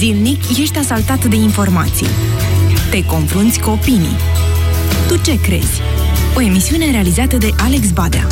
Zilnic ești asaltat de informații. Te confrunți cu opinii. Tu ce crezi? O emisiune realizată de Alex Badea.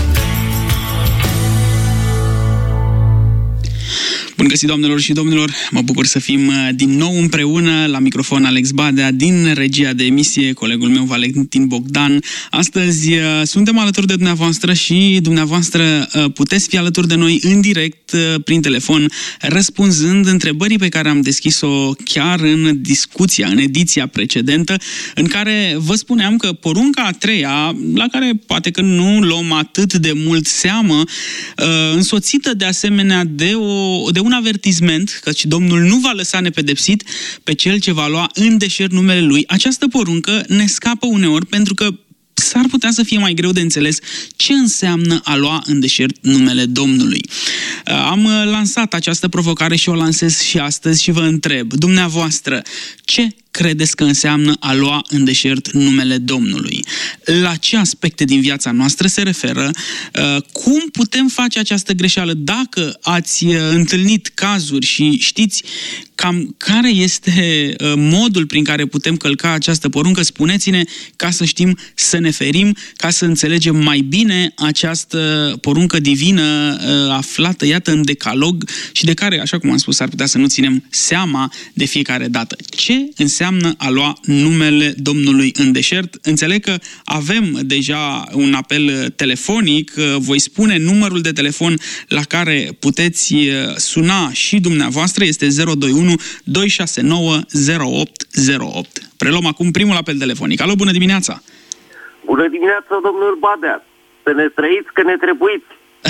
Bun găsit, doamnelor și domnilor! Mă bucur să fim din nou împreună. La microfon Alex Badea, din regia de emisie, colegul meu Valentin Bogdan. Astăzi suntem alături de dumneavoastră și dumneavoastră puteți fi alături de noi în direct, prin telefon, răspunzând întrebării pe care am deschis-o chiar în discuția, în ediția precedentă, în care vă spuneam că porunca a treia, la care poate că nu luăm atât de mult seamă, însoțită de asemenea de un avertisment, căci Domnul nu va lăsa nepedepsit pe cel ce va lua în deșert numele Lui. Această poruncă ne scapă uneori pentru că s-ar putea să fie mai greu de înțeles ce înseamnă a lua în deșert numele Domnului. Am lansat această provocare și o lansez și astăzi și vă întreb, dumneavoastră, ce credeți că înseamnă a lua în deșert numele Domnului? La ce aspecte din viața noastră se referă? Cum putem face această greșeală? Dacă ați întâlnit cazuri și știți cam care este modul prin care putem călca această poruncă, spuneți-ne ca să știm să ne ferim, ca să înțelegem mai bine această poruncă divină aflată, iată, în decalog și de care, așa cum am spus, ar putea să nu ținem seama de fiecare dată. Ce înseamnă a lua numele Domnului în deșert? Înțeleg că avem deja un apel telefonic. Voi spune numărul de telefon la care puteți suna și dumneavoastră. Este 021 269 0808. Preluăm acum primul apel telefonic. Alo, bună dimineața! Bună dimineața, domnul Badea! Să ne trăiți, că ne trebuiți!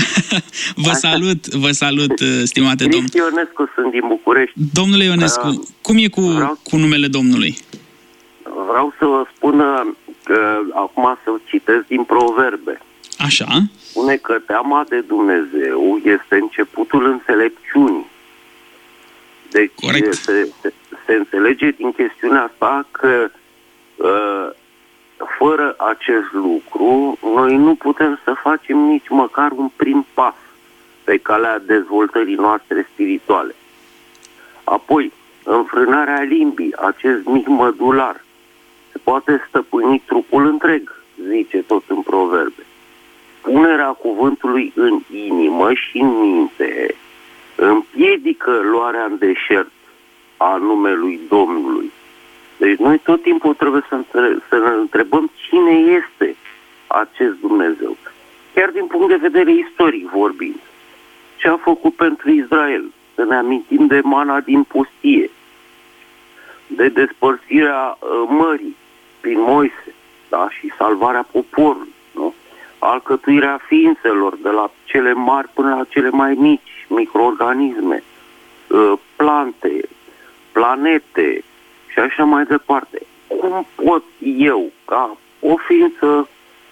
Vă salut, stimate domn. Cristi Ionescu, sunt din București. Domnule Ionescu, cum e cu numele Domnului? Vreau să vă spun că acum să citesc din Proverbe. Așa. Spune că teama de Dumnezeu este începutul înțelepciunii. Deci se înțelege din chestiunea asta că fără acest lucru, noi nu putem să facem nici măcar un prim pas pe calea dezvoltării noastre spirituale. Apoi, înfrânarea limbii, acest mic mădular, se poate stăpâni trupul întreg, zice tot în Proverbe. Punerea cuvântului în inimă și în minte împiedică luarea în deșert a numelui Domnului. Deci noi tot timpul trebuie să ne întrebăm cine este acest Dumnezeu. Chiar din punct de vedere istoric vorbind. Ce a făcut pentru Israel? Să ne amintim de mana din pustie, de despărțirea mării prin Moise, da? Și salvarea poporului, nu? Alcătuirea ființelor de la cele mari până la cele mai mici, microorganisme, plante, planete și așa mai departe. Cum pot eu, ca o ființă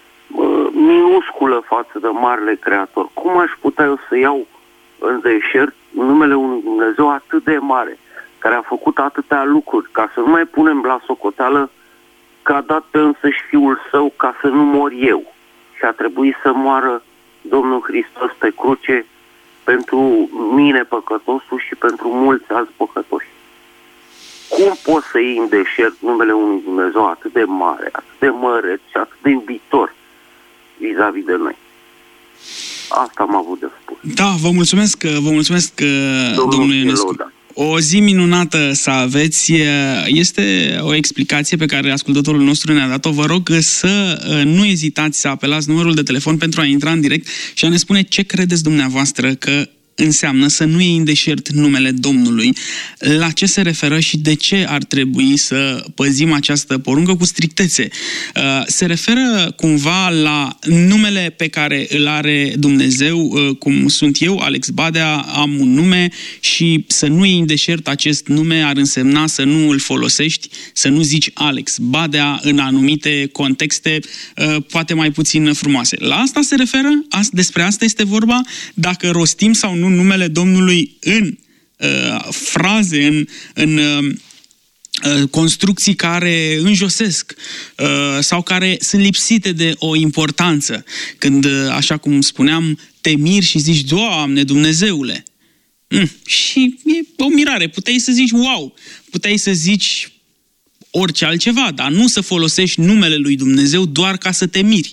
minusculă față de Marele Creator, cum aș putea eu să iau în deșert numele unui Dumnezeu atât de mare, care a făcut atâtea lucruri, ca să nu mai punem la socoteală că a dat pe însăși Fiul Său ca să nu mor eu și a trebuit să moară Domnul Hristos pe cruce pentru mine păcătosul și pentru mulți alți păcătoși. Cum poți să iei în deșert numele unui Dumnezeu atât de mare, atât de măreț și atât de iubitor vis-a-vis de noi? Asta am avut de spus. Da, vă mulțumesc, domnule Ionescu. O zi minunată să aveți. Este o explicație pe care ascultătorul nostru ne-a dat-o. Vă rog să nu ezitați să apelați numărul de telefon pentru a intra în direct și a ne spune ce credeți dumneavoastră că înseamnă să nu iei în deșert numele Domnului, la ce se referă și de ce ar trebui să păzim această poruncă cu strictețe. Se referă cumva la numele pe care îl are Dumnezeu, cum sunt eu, Alex Badea, am un nume și să nu iei în deșert acest nume ar însemna să nu îl folosești, să nu zici Alex Badea în anumite contexte poate mai puțin frumoase. La asta se referă? Despre asta este vorba? Dacă rostim sau nu numele Domnului în fraze, în construcții care înjosesc sau care sunt lipsite de o importanță. Când, așa cum spuneam, te miri și zici, Doamne, Dumnezeule, Și e o mirare. Puteai să zici wow, puteai să zici orice altceva, dar nu să folosești numele lui Dumnezeu doar ca să te miri.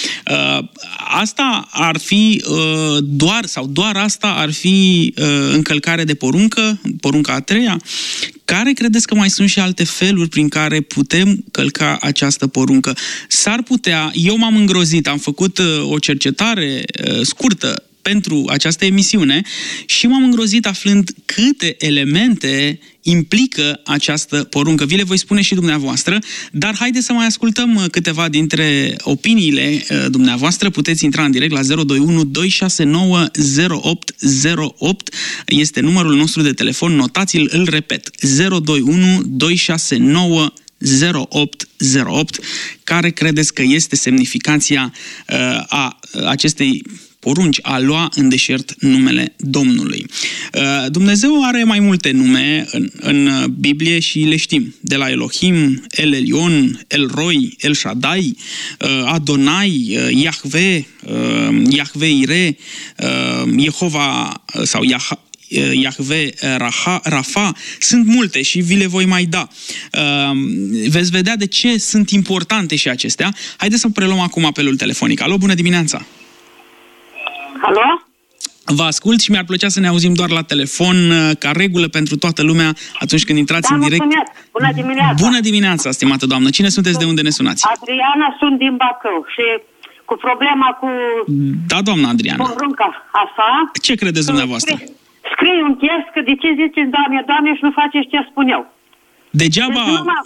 Asta ar fi doar asta ar fi încălcare de porunca a treia. Care credeți că mai sunt și alte feluri prin care putem călca această poruncă? S-ar putea, eu m-am îngrozit, am făcut o cercetare scurtă pentru această emisiune și m-am îngrozit aflând câte elemente implică această poruncă. Vi le voi spune și dumneavoastră, dar haideți să mai ascultăm câteva dintre opiniile dumneavoastră. Puteți intra în direct la 021 269 0808. Este numărul nostru de telefon. Notați-l, îl repet. 021 269 0808. Care credeți că este semnificația a acestei porunci, a lua în deșert numele Domnului? Dumnezeu are mai multe nume în Biblie și le știm. De la Elohim, El Elion, El Roi, El Shaddai, Adonai, Yahweh, Yahweh Ire, Jehova sau Yahweh Rafa, sunt multe și vi le voi mai da. Veți vedea de ce sunt importante și acestea. Haideți să preluăm acum apelul telefonic. Alo, bună dimineața! Alo? Vă ascult și mi-ar plăcea să ne auzim doar la telefon, ca regulă pentru toată lumea, atunci când intrați în direct. Bună dimineața! Bună dimineața, stimată doamnă! Cine sunteți, de unde ne sunați? Adriana, sunt din Bacău și cu problema cu... Da, doamna Adriana. Porunca asta... Ce credeți dumneavoastră? Scrie un chest că de ce ziceți, Doamne, și nu faceți ce spun eu. Degeaba...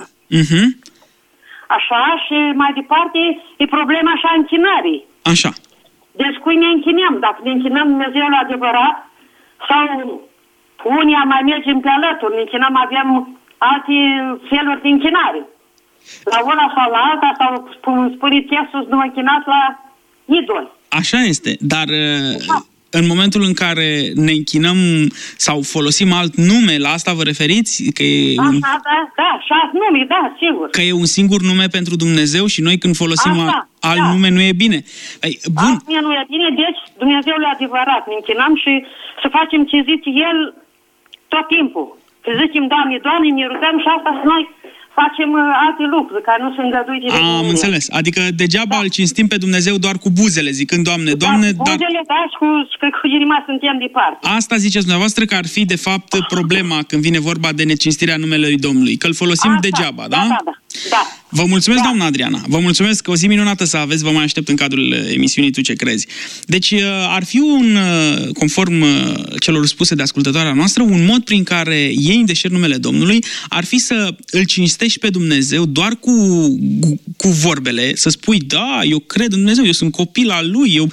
Așa, și mai departe e problema așa închinării. Așa. Deci cui ne închinăm? Dacă ne închinăm Dumnezeul adevărat sau unii mai mergem pe alături, ne închinăm, avem alte feluri de închinare. La una sau la alta, sau spune Iisus, nu închinați la idoli. Așa este, dar în momentul în care ne închinăm sau folosim alt nume, la asta vă referiți? Că e și alt nume, da, sigur. Că e un singur nume pentru Dumnezeu și noi când folosim alt nume nu e bine. Bun. Alt nume nu e bine, deci Dumnezeul adevărat. Ne închinăm și să facem ce zice El tot timpul. Să zicem, Doamne, Doamne, ne rugăm și asta să noi facem alte lucruri care nu sunt îngăduite de Am înțeles. Adică degeaba îl cinstim pe Dumnezeu doar cu buzele, zicând, Doamne, Doamne, dar... Buzele, și cu inima suntem departe. Asta ziceți dumneavoastră că ar fi, de fapt, problema când vine vorba de necinstirea numelui Domnului. Că îl folosim degeaba, da? Da. Vă mulțumesc, doamna Adriana. Vă mulțumesc, o zi minunată să aveți, vă mai aștept în cadrul emisiunii Tu ce crezi. Deci ar fi conform celor spuse de ascultătoarea noastră, un mod prin care iei în deșert numele Domnului ar fi să îl cinstești pe Dumnezeu doar cu vorbele, să spui, da, eu cred în Dumnezeu, eu sunt copil al Lui,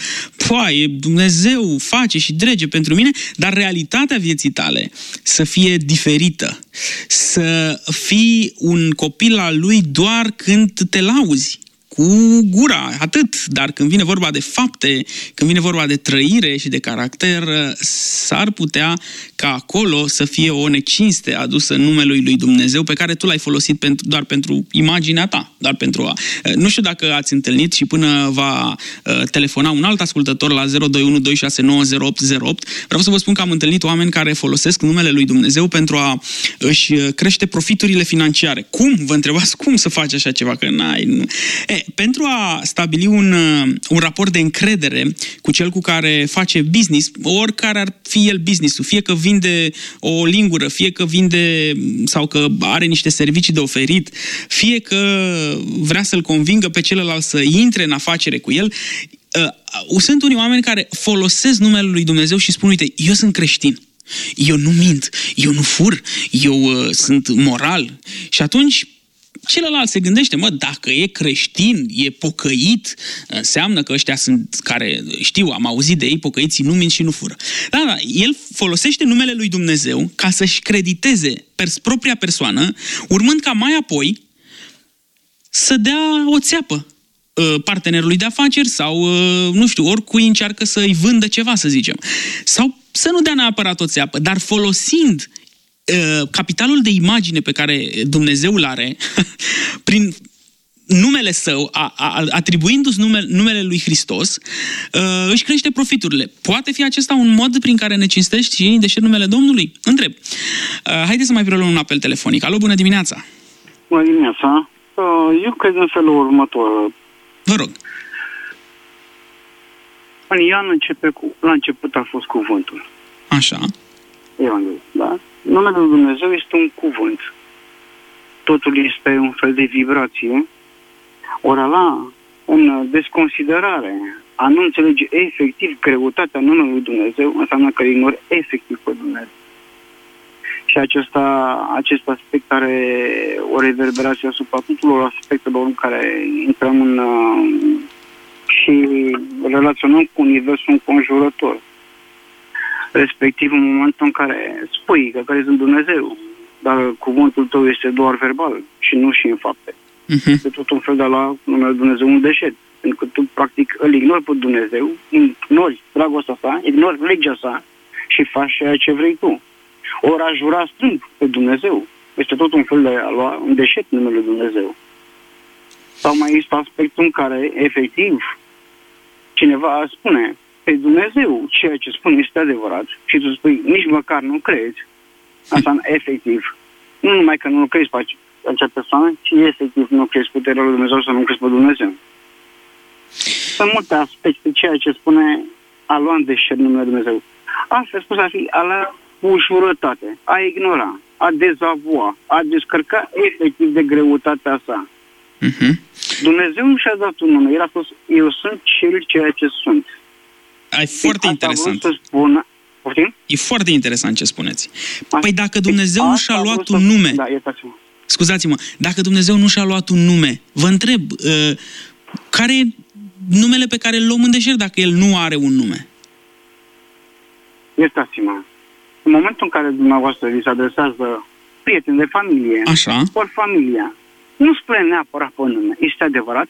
Dumnezeu face și drege pentru mine, dar realitatea vieții tale să fie diferită, să fii un copil al Lui doar când te lauzi cu gura, atât, dar când vine vorba de fapte, când vine vorba de trăire și de caracter, s-ar putea ca acolo să fie o necinste adusă numelui lui Dumnezeu pe care tu l-ai folosit doar pentru imaginea ta, doar pentru a... Nu știu dacă ați întâlnit și până va telefona un alt ascultător la 021 269 0808. Vreau să vă spun că am întâlnit oameni care folosesc numele lui Dumnezeu pentru a își crește profiturile financiare. Cum? Vă întrebați cum să faci așa ceva? Că n-ai... Pentru a stabili un raport de încredere cu cel cu care face business, oricare ar fi el business-ul, fie că vinde o lingură, fie că vinde sau că are niște servicii de oferit, fie că vrea să-l convingă pe celălalt să intre în afacere cu el, sunt unii oameni care folosesc numele lui Dumnezeu și spun, uite, eu sunt creștin, eu nu mint, eu nu fur, eu sunt moral. Și atunci celălalt se gândește, dacă e creștin, e pocăit, înseamnă că ăștia sunt, care știu, am auzit de ei, pocăiții nu mint și nu fură. Da, el folosește numele lui Dumnezeu ca să-și crediteze propria persoană, urmând ca mai apoi să dea o țeapă partenerului de afaceri sau, nu știu, oricui încearcă să-i vândă ceva, să zicem. Sau să nu dea neapărat o țeapă, dar folosind capitalul de imagine pe care Dumnezeu îl are, prin numele său, atribuindu-ți numele lui Hristos, își crește profiturile. Poate fi acesta un mod prin care ne cinstești și deșert numele Domnului? Întreb. Haideți să mai preluăm un apel telefonic. Alo, bună dimineața! Bună dimineața! Eu cred în felul următor. Vă rog. În Ioan la început a fost cuvântul. Așa. Evanghelie, da? Numele lui Dumnezeu este un cuvânt. Totul este un fel de vibrație. Ori în desconsiderare, a nu înțelege efectiv greutatea numelui lui Dumnezeu, înseamnă că ignori efectiv pe Dumnezeu. Și acest aspect are o reverberație asupra tuturor aspectelor în care intrăm și relaționăm cu universul înconjurător. Respectiv în momentul în care spui că crezi în Dumnezeu, dar cuvântul tău este doar verbal și nu și în fapte. Este tot un fel de la numele Dumnezeu un deșert. Pentru că tu practic îl ignori pe Dumnezeu, ignori dragostea sa, ignori legea sa și faci ceea ce vrei tu. Ori a jura strâmb pe Dumnezeu. Este tot un fel de a lua un deșert numele lui Dumnezeu. Sau mai este aspectul în care, efectiv, cineva spune pe Dumnezeu ceea ce spune este adevărat și tu spui, nici măcar nu crezi, asta efectiv. Nu numai că nu crezi pe acea persoană, ci efectiv nu crezi puterea lui Dumnezeu sau nu crezi pe Dumnezeu. Sunt multe aspecte ceea ce spune a lua în deșert numele Dumnezeu. Asta spus a fi a la ușurătate, a ignora, a dezavua, a descărca efectiv de greutatea sa. Dumnezeu nu și-a dat un nume, el a spus, eu sunt cel ceea ce sunt. E foarte interesant. Să spună, e foarte interesant ce spuneți. Păi dacă Dumnezeu nu și-a luat un nume... Da, iertați-mă. Scuzați-mă, dacă Dumnezeu nu și-a luat un nume, vă întreb, care e numele pe care îl luăm în deșert dacă El nu are un nume? Iertați-mă. În momentul în care dumneavoastră vi se adresează prieteni de familie, ori familia, nu spune neapărat pe nume. Este adevărat?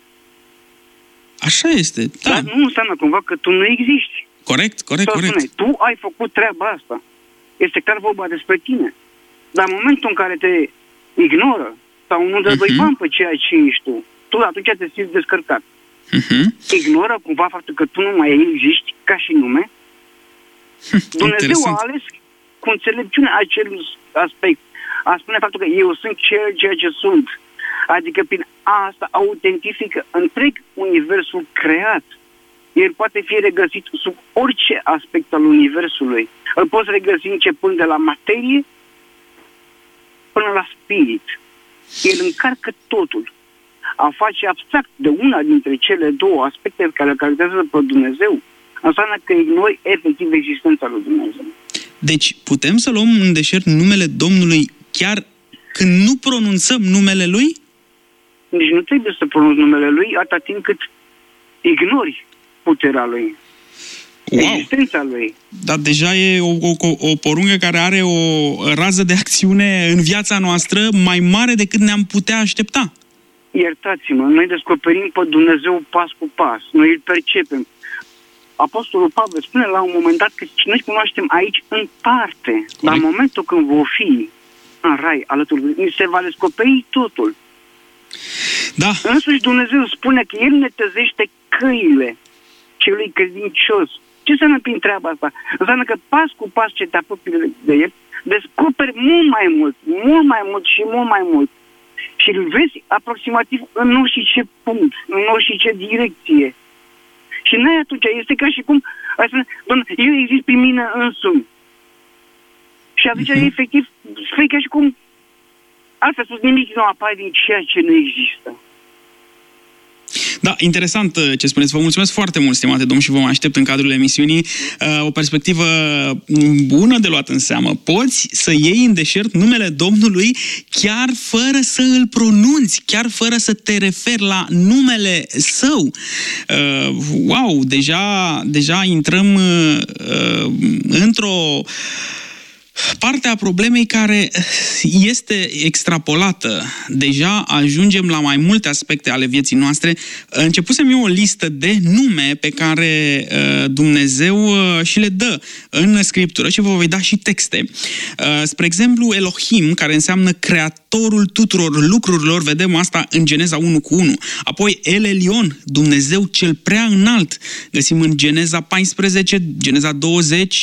Așa este, da. Dar nu înseamnă cumva că tu nu existi. Corect. Spune, tu ai făcut treaba asta. Este clar vorba despre tine. Dar în momentul în care te ignoră sau nu dă doi bani pe ceea ce ești tu atunci te simți descărcat. Ignoră cumva faptul că tu nu mai existi ca și nume. Dumnezeu a ales cu înțelepciune acel aspect. A spune faptul că eu sunt ceea ce sunt. Adică prin asta autentifică întreg universul creat. El poate fi regăsit sub orice aspect al universului. Îl poți regăsi începând de la materie până la spirit. El încarcă totul. A face abstract de una dintre cele două aspecte care îl caracterizează pe Dumnezeu înseamnă că ignori efectiv existența lui Dumnezeu. Deci putem să luăm în deșert numele Domnului chiar când nu pronunțăm numele Lui? Deci nu trebuie să pronunți numele Lui atâta timp cât ignori puterea Lui. Wow. Existența Lui. Dar deja e o poruncă care are o rază de acțiune în viața noastră mai mare decât ne-am putea aștepta. Iertați-mă, noi descoperim pe Dumnezeu pas cu pas. Noi îl percepem. Apostolul Pavel spune la un moment dat că noi cunoaștem aici în parte. Dar în momentul când vom fi în rai alături de noi, se va descoperi totul. Da. Însuși Dumnezeu spune că El netăzește căile celui credincios. Ce înseamnă prin treaba asta? Înseamnă că pas cu pas ce te apropii de El, descoperi mult mai mult și mult mai mult. Și îl vezi aproximativ în orice punct, în orice direcție. Și noi atunci este ca și cum, Doamne, eu exist pe mine însumi. Și atunci efectiv, spui ca și cum, altfel spus, nimic nu apare din ceea ce nu există. Da, interesant ce spuneți. Vă mulțumesc foarte mult, stimate domn, și vă mai aștept în cadrul emisiunii. O perspectivă bună de luat în seamă. Poți să iei în deșert numele Domnului chiar fără să îl pronunți, chiar fără să te referi la numele său. Wow, deja intrăm partea problemei care este extrapolată. Deja ajungem la mai multe aspecte ale vieții noastre. Începusem eu o listă de nume pe care Dumnezeu și le dă în Scriptură și vă voi da și texte. Spre exemplu, Elohim, care înseamnă creatorul tuturor lucrurilor, vedem asta în Geneza 1:1. Apoi El Elion, Dumnezeu cel prea înalt, găsim în Geneza 14, Geneza 20,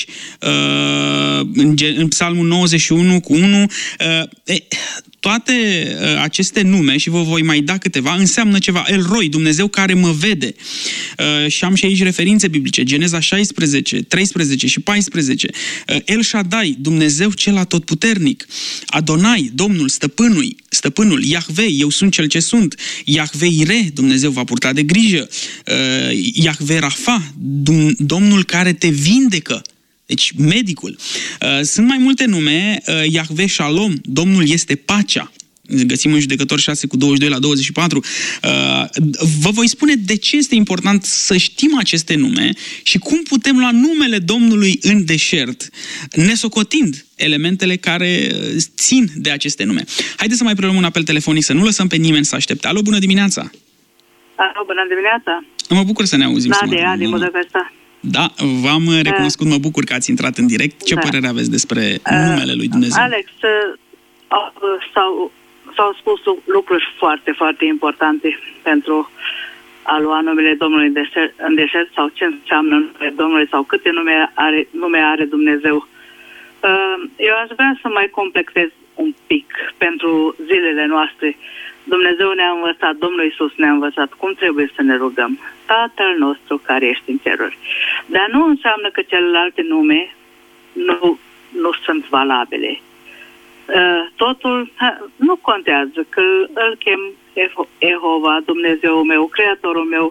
în Psalmul 91:1. Toate aceste nume, și vă voi mai da câteva, înseamnă ceva. El Roi, Dumnezeu care mă vede. Și am și aici referințe biblice. Geneza 16, 13 și 14. El Shaddai, Dumnezeu cel atotputernic. Adonai, Domnul, stăpânul. Iahveh, eu sunt cel ce sunt. Iahveh Ire, Dumnezeu va purta de grijă. Iahveh Rafa, Domnul care te vindecă. Deci, medicul. Sunt mai multe nume. Iahveh Shalom, Domnul este pacea. Găsim în Judecători 6:22-24. Vă voi spune de ce este important să știm aceste nume și cum putem lua numele Domnului în deșert, nesocotind elementele care țin de aceste nume. Haideți să mai preluăm un apel telefonic, să nu lăsăm pe nimeni să aștepte. Alo, bună dimineața! Alo, bună dimineața! Mă bucur să ne auzim. Adi, Budapesta. Da, v-am recunoscut, mă bucur că ați intrat în direct. Ce părere aveți despre numele lui Dumnezeu? Alex, s-au spus lucruri foarte, foarte importante pentru a lua numele Domnului în deșert sau ce înseamnă numele Domnului sau câte nume are Dumnezeu. Eu aș vrea să mai complexez un pic pentru zilele noastre. Dumnezeu ne-a învățat, Domnul Iisus ne-a învățat cum trebuie să ne rugăm. Tatăl nostru care ești în ceruri. Dar nu înseamnă că celelalte nume nu sunt valabile. Totul nu contează că îl chem Jehova, Dumnezeul meu, Creatorul meu.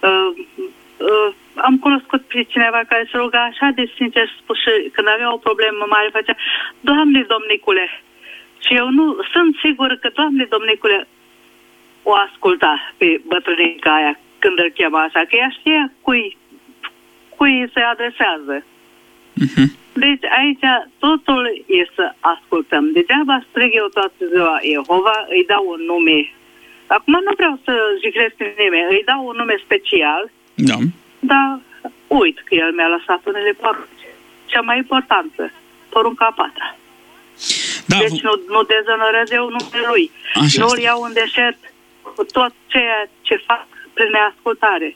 Am cunoscut pe cineva care se ruga așa de sincer spus și când avea o problemă mare făcea Doamne Domnicule. Și eu nu sunt sigur că Doamne Domnicule o asculta pe bătrânica aia când îl chema așa, că ea știa cui se adresează. Deci aici totul e să ascultăm. Degeaba strig eu toată ziua Jehova, îi dau un nume. Acum nu vreau să jigresc pe nimeni, îi dau un nume special, da. Dar uit că el mi-a lăsat unele porunci. Cea mai importantă, porunca 4. Da, deci nu dezonărez eu numele lui. Nu-l iau în deșert cu tot ceea ce fac prin neascultare.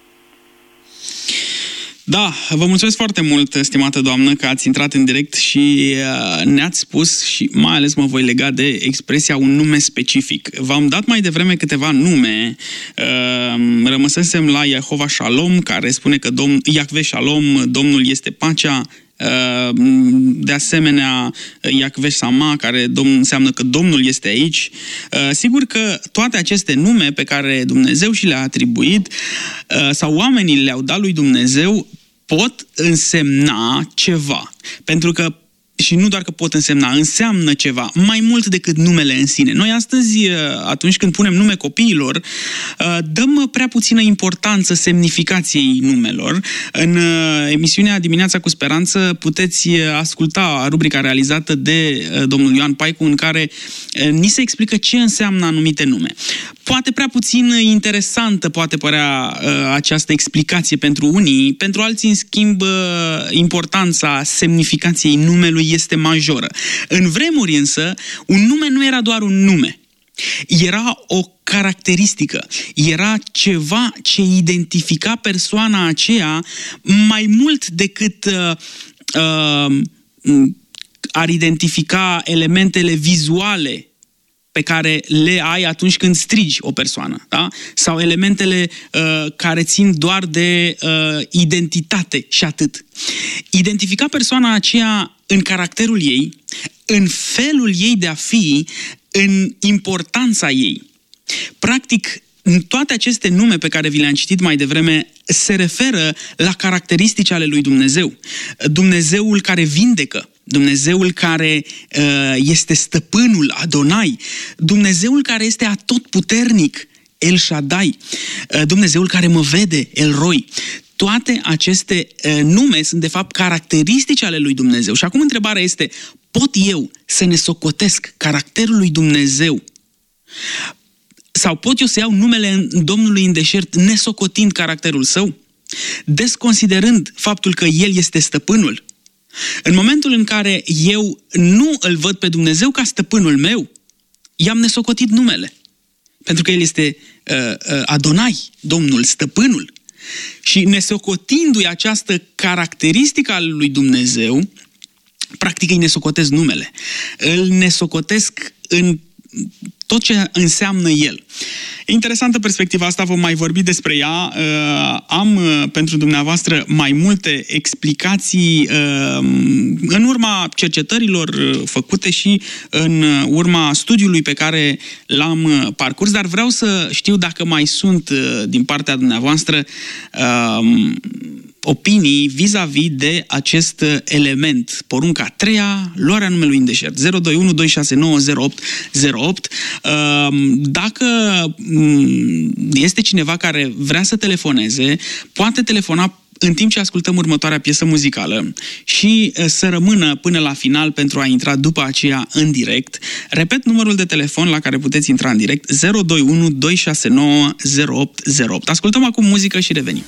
Da, vă mulțumesc foarte mult, stimată doamnă, că ați intrat în direct și ne-ați spus, și mai ales mă voi lega de expresia un nume specific. V-am dat mai devreme câteva nume, rămăsesem la Jehova Shalom, care spune că Iahveh Shalom, Domnul este pacea, de asemenea Iahveh Sama, care înseamnă că Domnul este aici. Sigur că toate aceste nume pe care Dumnezeu și le-a atribuit sau oamenii le-au dat lui Dumnezeu pot însemna ceva. Pentru că și nu doar că pot înseamnă ceva, mai mult decât numele în sine. Noi astăzi, atunci când punem nume copiilor, dăm prea puțină importanță semnificației numelor. În emisiunea Dimineața cu Speranță puteți asculta rubrica realizată de domnul Ioan Paicu, în care ni se explică ce înseamnă anumite nume. Poate prea puțin interesantă poate părea această explicație pentru unii, pentru alții, în schimb, importanța semnificației numelui este majoră. În vremuri însă, un nume nu era doar un nume. Era o caracteristică, era ceva ce identifica persoana aceea mai mult decât ar identifica elementele vizuale pe care le ai atunci când strigi o persoană, da? Sau elementele care țin doar de identitate și atât. Identifica persoana aceea în caracterul ei, în felul ei de a fi, în importanța ei. Practic, toate aceste nume pe care vi le-am citit mai devreme se referă la caracteristici ale lui Dumnezeu. Dumnezeul care vindecă, Dumnezeul care este stăpânul, Adonai, Dumnezeul care este atotputernic, El Shaddai, Dumnezeul care mă vede, El Roi. toate aceste nume sunt de fapt caracteristici ale lui Dumnezeu. Și acum întrebarea este, pot eu să ne socotesc caracterul lui Dumnezeu? Sau pot eu să iau numele Domnului în deșert nesocotind caracterul său? Desconsiderând faptul că El este stăpânul? În momentul în care eu nu îl văd pe Dumnezeu ca stăpânul meu, i-am nesocotit numele. Pentru că El este Adonai, Domnul, stăpânul. Și nesocotindu-i această caracteristică a lui Dumnezeu, practic îi nesocotesc numele. Îl nesocotesc în tot ce înseamnă El. E interesantă perspectiva asta, vom mai vorbi despre ea. Am pentru dumneavoastră mai multe explicații în urma cercetărilor făcute și în urma studiului pe care l-am parcurs, dar vreau să știu dacă mai sunt din partea dumneavoastră opinii vis-a-vis de acest element. Porunca a treia, luarea numelui în deșert. 021-269-0808. Dacă este cineva care vrea să telefoneze, poate telefona în timp ce ascultăm următoarea piesă muzicală și să rămână până la final pentru a intra după aceea în direct. Repet numărul de telefon la care puteți intra în direct, 021-269-0808. Ascultăm acum muzică și revenim.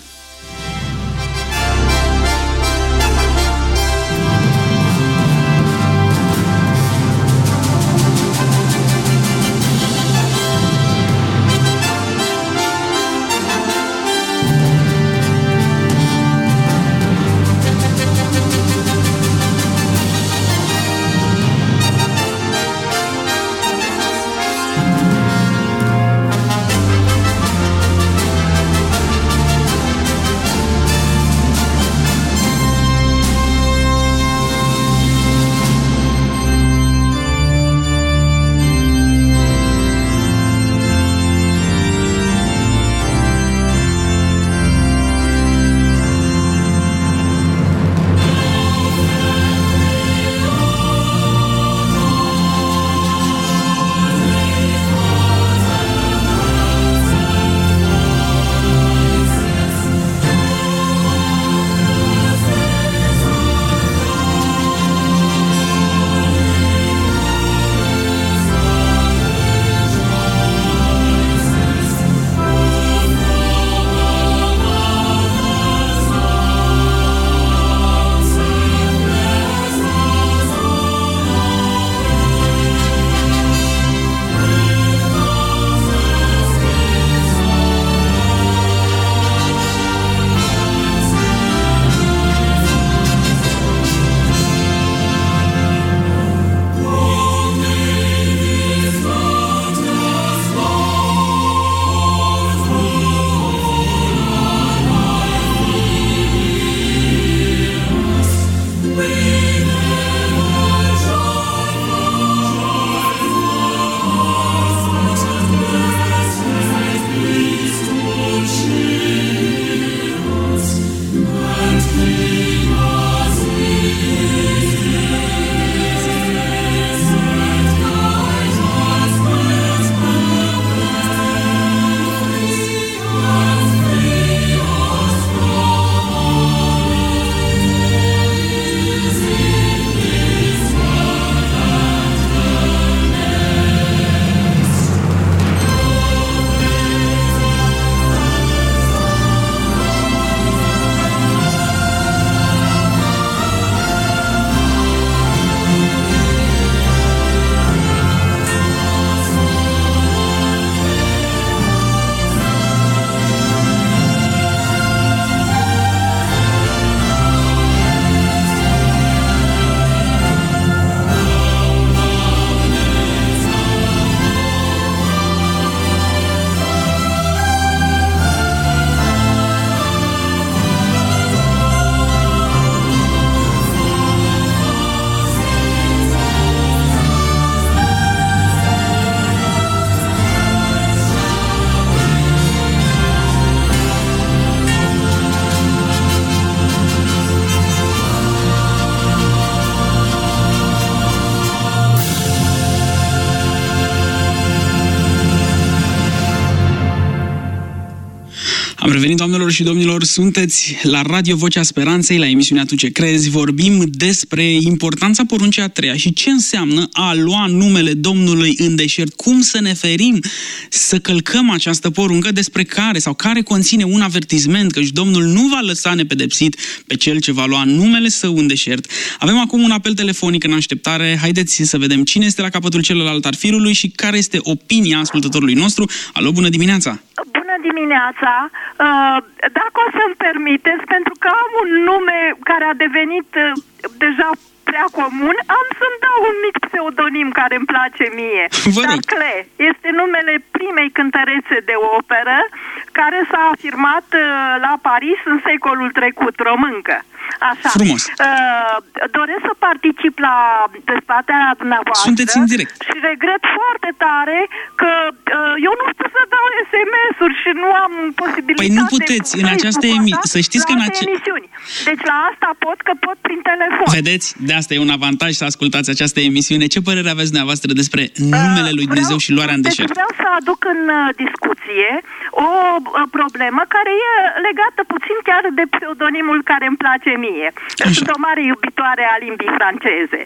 revenit, doamnelor și domnilor, sunteți la Radio Vocea Speranței, la emisiunea Tu ce crezi. Vorbim despre importanța poruncii a treia și ce înseamnă a lua numele Domnului în deșert. Cum să ne ferim să călcăm această poruncă despre care conține un avertisment, căci Domnul nu va lăsa nepedepsit pe cel ce va lua numele său în deșert. Avem acum un apel telefonic în așteptare. Haideți să vedem cine este la capătul celălalt al firului și care este opinia ascultătorului nostru. Alo, bună dimineața! Bună dimineața! Dacă o să-mi permiteți, pentru că am un nume care a devenit deja prea comun, am să-mi dau un mic pseudonim care îmi place mie. Darcle este numele primei cântărețe de operă care s-a afirmat la Paris în secolul trecut, româncă. Așa. Frumos. Doresc să particip la dezbaterea dumneavoastră. Sunteți în direct. Și regret foarte tare că eu nu știu să dau SMS-uri și nu am posibilitate. Păi nu puteți în această emisiune. Să știți că în emisiuni. Deci la asta că pot prin telefon. Vedeți? De asta e un avantaj să ascultați această emisiune. Ce părere aveți dumneavoastră despre numele lui Dumnezeu și luarea în deșert? Vreau să aduc în discuție o problemă care e legată puțin chiar de pseudonimul care îmi place mie. Sunt o mare iubitoare a limbii franceze.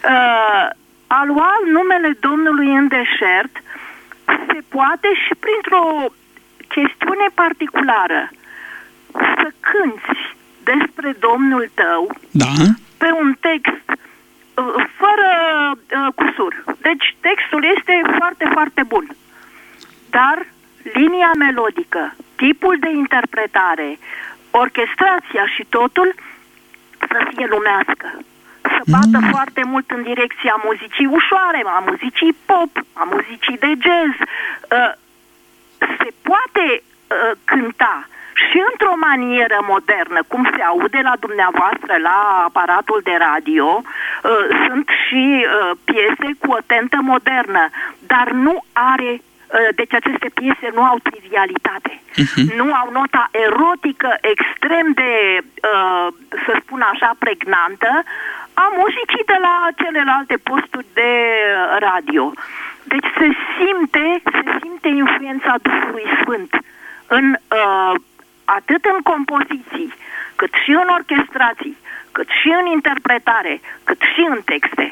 A lua numele Domnului în deșert se poate și printr-o chestiune particulară. Să cânți despre Domnul tău pe un text fără cusur. Deci textul este foarte, foarte bun. Dar linia melodică, tipul de interpretare, orchestrația și totul să fie lumească. Să bată foarte mult în direcția muzicii ușoare, a muzicii pop, a muzicii de jazz. Se poate cânta și într-o manieră modernă, cum se aude la dumneavoastră la aparatul de radio. Sunt și piese cu o tentă modernă, dar nu are... Deci aceste piese nu au trivialitate. Nu au nota erotică extrem de, să spun așa, pregnantă a muzicii de la celelalte posturi de radio. Deci se simte influența Duhului Sfânt atât în compoziții, cât și în orchestrații, cât și în interpretare, cât și în texte.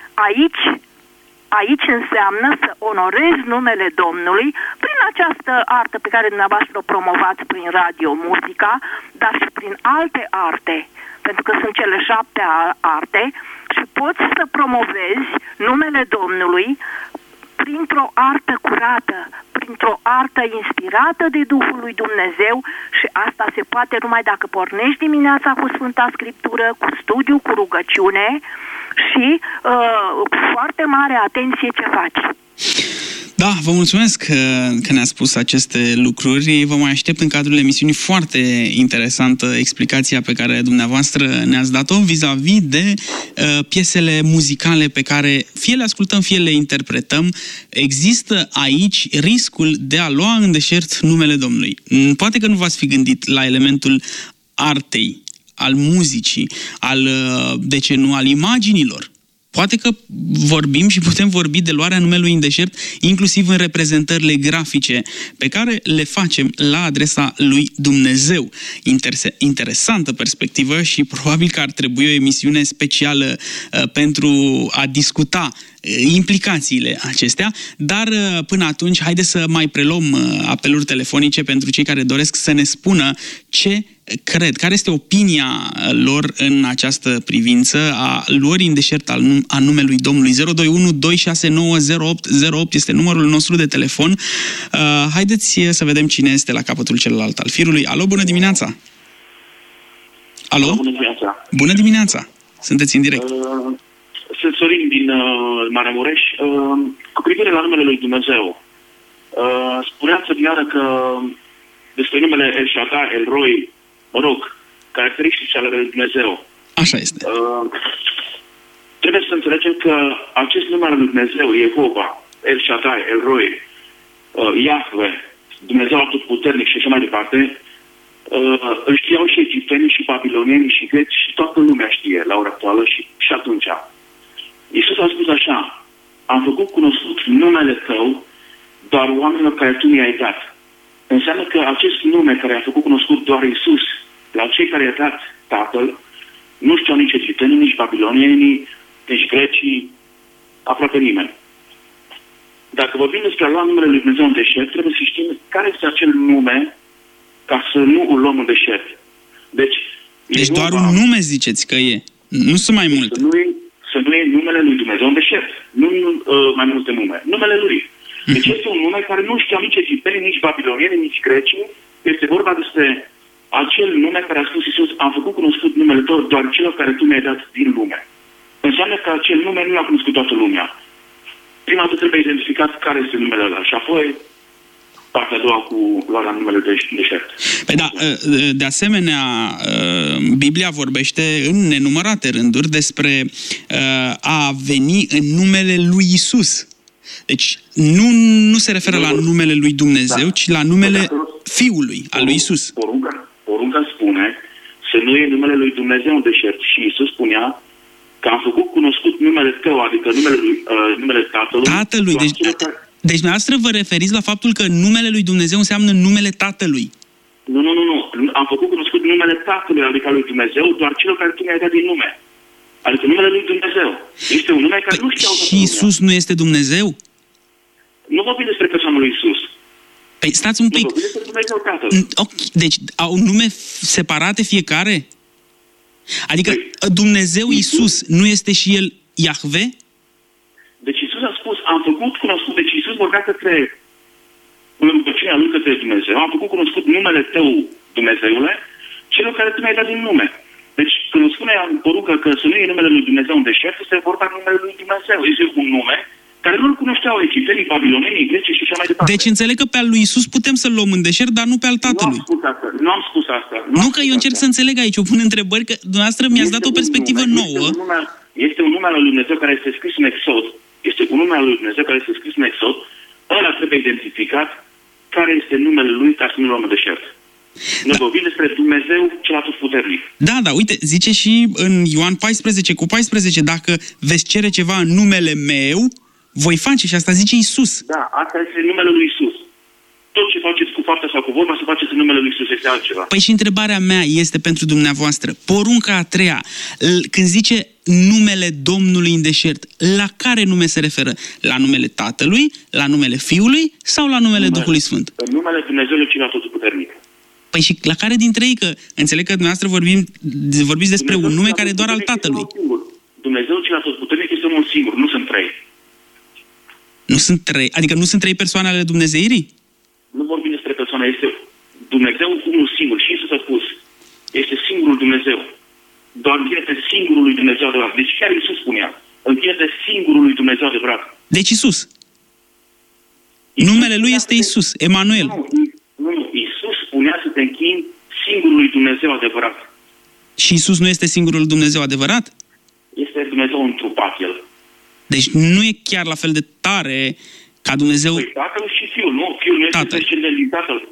Aici înseamnă să onorezi numele Domnului prin această artă pe care dumneavoastră o promovați prin radio, muzica, dar și prin alte arte, pentru că sunt cele 7 arte și poți să promovezi numele Domnului printr-o artă curată, printr-o artă inspirată de Duhul lui Dumnezeu și asta se poate numai dacă pornești dimineața cu Sfânta Scriptură, cu studiu, cu rugăciune și cu foarte mare atenție ce faci. Da, vă mulțumesc că ne-ați spus aceste lucruri. Vă mai aștept în cadrul emisiunii. Foarte interesantă explicația pe care dumneavoastră ne-ați dat-o vis-a-vis de piesele muzicale pe care fie le ascultăm, fie le interpretăm. Există aici riscul de a lua în deșert numele Domnului. Poate că nu v-ați fi gândit la elementul artei, al muzicii, de ce nu, al imaginilor. Poate că vorbim și putem vorbi de luarea numelui în deșert, inclusiv în reprezentările grafice pe care le facem la adresa lui Dumnezeu. Interesantă perspectivă și probabil că ar trebui o emisiune specială pentru a discuta implicațiile acestea, dar până atunci haideți să mai preluăm apeluri telefonice pentru cei care doresc să ne spună ce cred, care este opinia lor în această privință a luării în deșert a numelui Domnului. 021 269 0808 este numărul nostru de telefon. Haideți să vedem cine este la capătul celălalt al firului. Alo, bună dimineața! Alo? Bună dimineața! Bună dimineața! Sunteți în direct. Sunt Sorin din Maramureș. Cu privire la numele lui Dumnezeu, spuneați odinioară că despre numele El Shaddai, El Roi, mă rog, caracteristici ale lui Dumnezeu. Așa este. Trebuie să înțelegem că acest nume al lui Dumnezeu, Jehova, El Shaddai, El Roi, Iahve, Dumnezeu atotputernic și așa mai departe, îl știau și egiptenii și babilonienii și greci și toată lumea știe la ora actuală și atunci. Iisus a spus așa: am făcut cunoscut numele tău doar oamenilor care tu mi-ai dat. înseamnă că acest nume care a făcut cunoscut doar Iisus la cei care i-a dat Tatăl, nu știau nici egiptenii, nici babilonienii, nici grecii, aproape nimeni. Dacă vorbim despre a lua numele lui Dumnezeu în deșert, trebuie să știm care este acel nume ca să nu îl luăm în deșert. Deci doar un nume ziceți că e. Nu sunt mai multe. Să nu e numele lui Dumnezeu în deșert. Nu mai multe nume. Numele lui. Deci este un nume care nu știau nici egiptenii, nici babilonienii, nici grecii. Este vorba despre acel nume care a spus Iisus, am făcut cunoscut numele tău doar celor care tu mi-ai dat din lume. Înseamnă că acel nume nu l-a cunoscut toată lumea. Prima dată trebuie identificat care este numele ăla și apoi partea a doua cu luarea numele de deșert. Păi da, de asemenea, Biblia vorbește în nenumărate rânduri despre a veni în numele lui Iisus. Deci nu se referă la numele lui Dumnezeu, ci la numele Fiului, al lui Iisus. Porunca spune să nu e numele lui Dumnezeu în deșert. Și Iisus spunea că am făcut cunoscut numele tău, adică numele Tatălui. Deci dumneavoastră vă referiți la faptul că numele lui Dumnezeu înseamnă numele Tatălui. Nu. Am făcut cunoscut numele Tatălui, adică lui Dumnezeu, doar celor care tu mi-ai dat din nume. Adică numele lui Dumnezeu. Este un nume care nu știau. Și Iisus nu este Dumnezeu? Nu vorbim despre persoana lui Iisus. Păi stați un pic. Nu vorbim despre Dumnezeu Tatăl. Deci au nume separate fiecare? Adică Dumnezeu Iisus nu este și El Iahve? Deci Iisus a spus, am făcut cunoscut, deci Iisus vorbea către rugăciunea Lui către Dumnezeu, am făcut cunoscut numele Tău, Dumnezeule, celor care Tu mi-ai dat din nume. Deci când îmi spune în poruncă că să nu e numele Lui Dumnezeu în deșert, este vorba numele Lui Dumnezeu. Este un nume care nu-l cunoșteau egiptenii, babilonenii, grecii și așa mai departe. Deci înțeleg că pe al lui Iisus putem să-l luăm în deșert, dar nu pe al Tatălui. Nu am spus asta. Nu că eu încerc să înțeleg aici, o pun întrebări, că dumneavoastră mi-ați dat o perspectivă nouă. Este un nume al lui Dumnezeu care este scris în Exod. Este un nume al lui Dumnezeu care este scris în Exod. Ăla trebuie identificat care este numele lui ca să nu luăm în deșert. Noi vorbim despre Dumnezeu cel atotputernic. Da, uite, zice și în Ioan 14:14, dacă veți cere ceva în numele meu, voi face, și asta zice Iisus. Da, asta este numele lui Iisus. Tot ce faceți cu fapta sau cu vorba, să faceți în numele lui Iisus, este altceva. Păi și întrebarea mea este pentru dumneavoastră. Porunca a treia, când zice numele Domnului în deșert, la care nume se referă? La numele Tatălui, la numele Fiului sau la numele Duhului Sfânt? În numele Dumnezeului cel atotputernic. Păi și la care dintre ei? Că înțeleg că dumneavoastră vorbiți despre un nume care e doar al Tatălui. Dumnezeul cel atotputernic este unul singur, nu sunt trei. Nu sunt trei? Adică nu sunt trei persoane ale Dumnezeirii? Nu vorbim despre persoane, este Dumnezeu unul singur. Și Iisus a spus, este singurul Dumnezeu. Doar închine-te singurul lui Dumnezeu adevărat. Deci chiar Iisus spunea, închine-te singurul lui Dumnezeu adevărat. Deci Iisus. Numele lui este Iisus, Emanuel. Nu, Iisus spunea să te închini singurului Dumnezeu adevărat. Și Iisus nu este singurul Dumnezeu adevărat? Este Dumnezeu întrupat El. Deci nu e chiar la fel de tare ca Dumnezeu... Păi Tatăl și Fiul, nu? Fiul nu este descendent din Tatăl.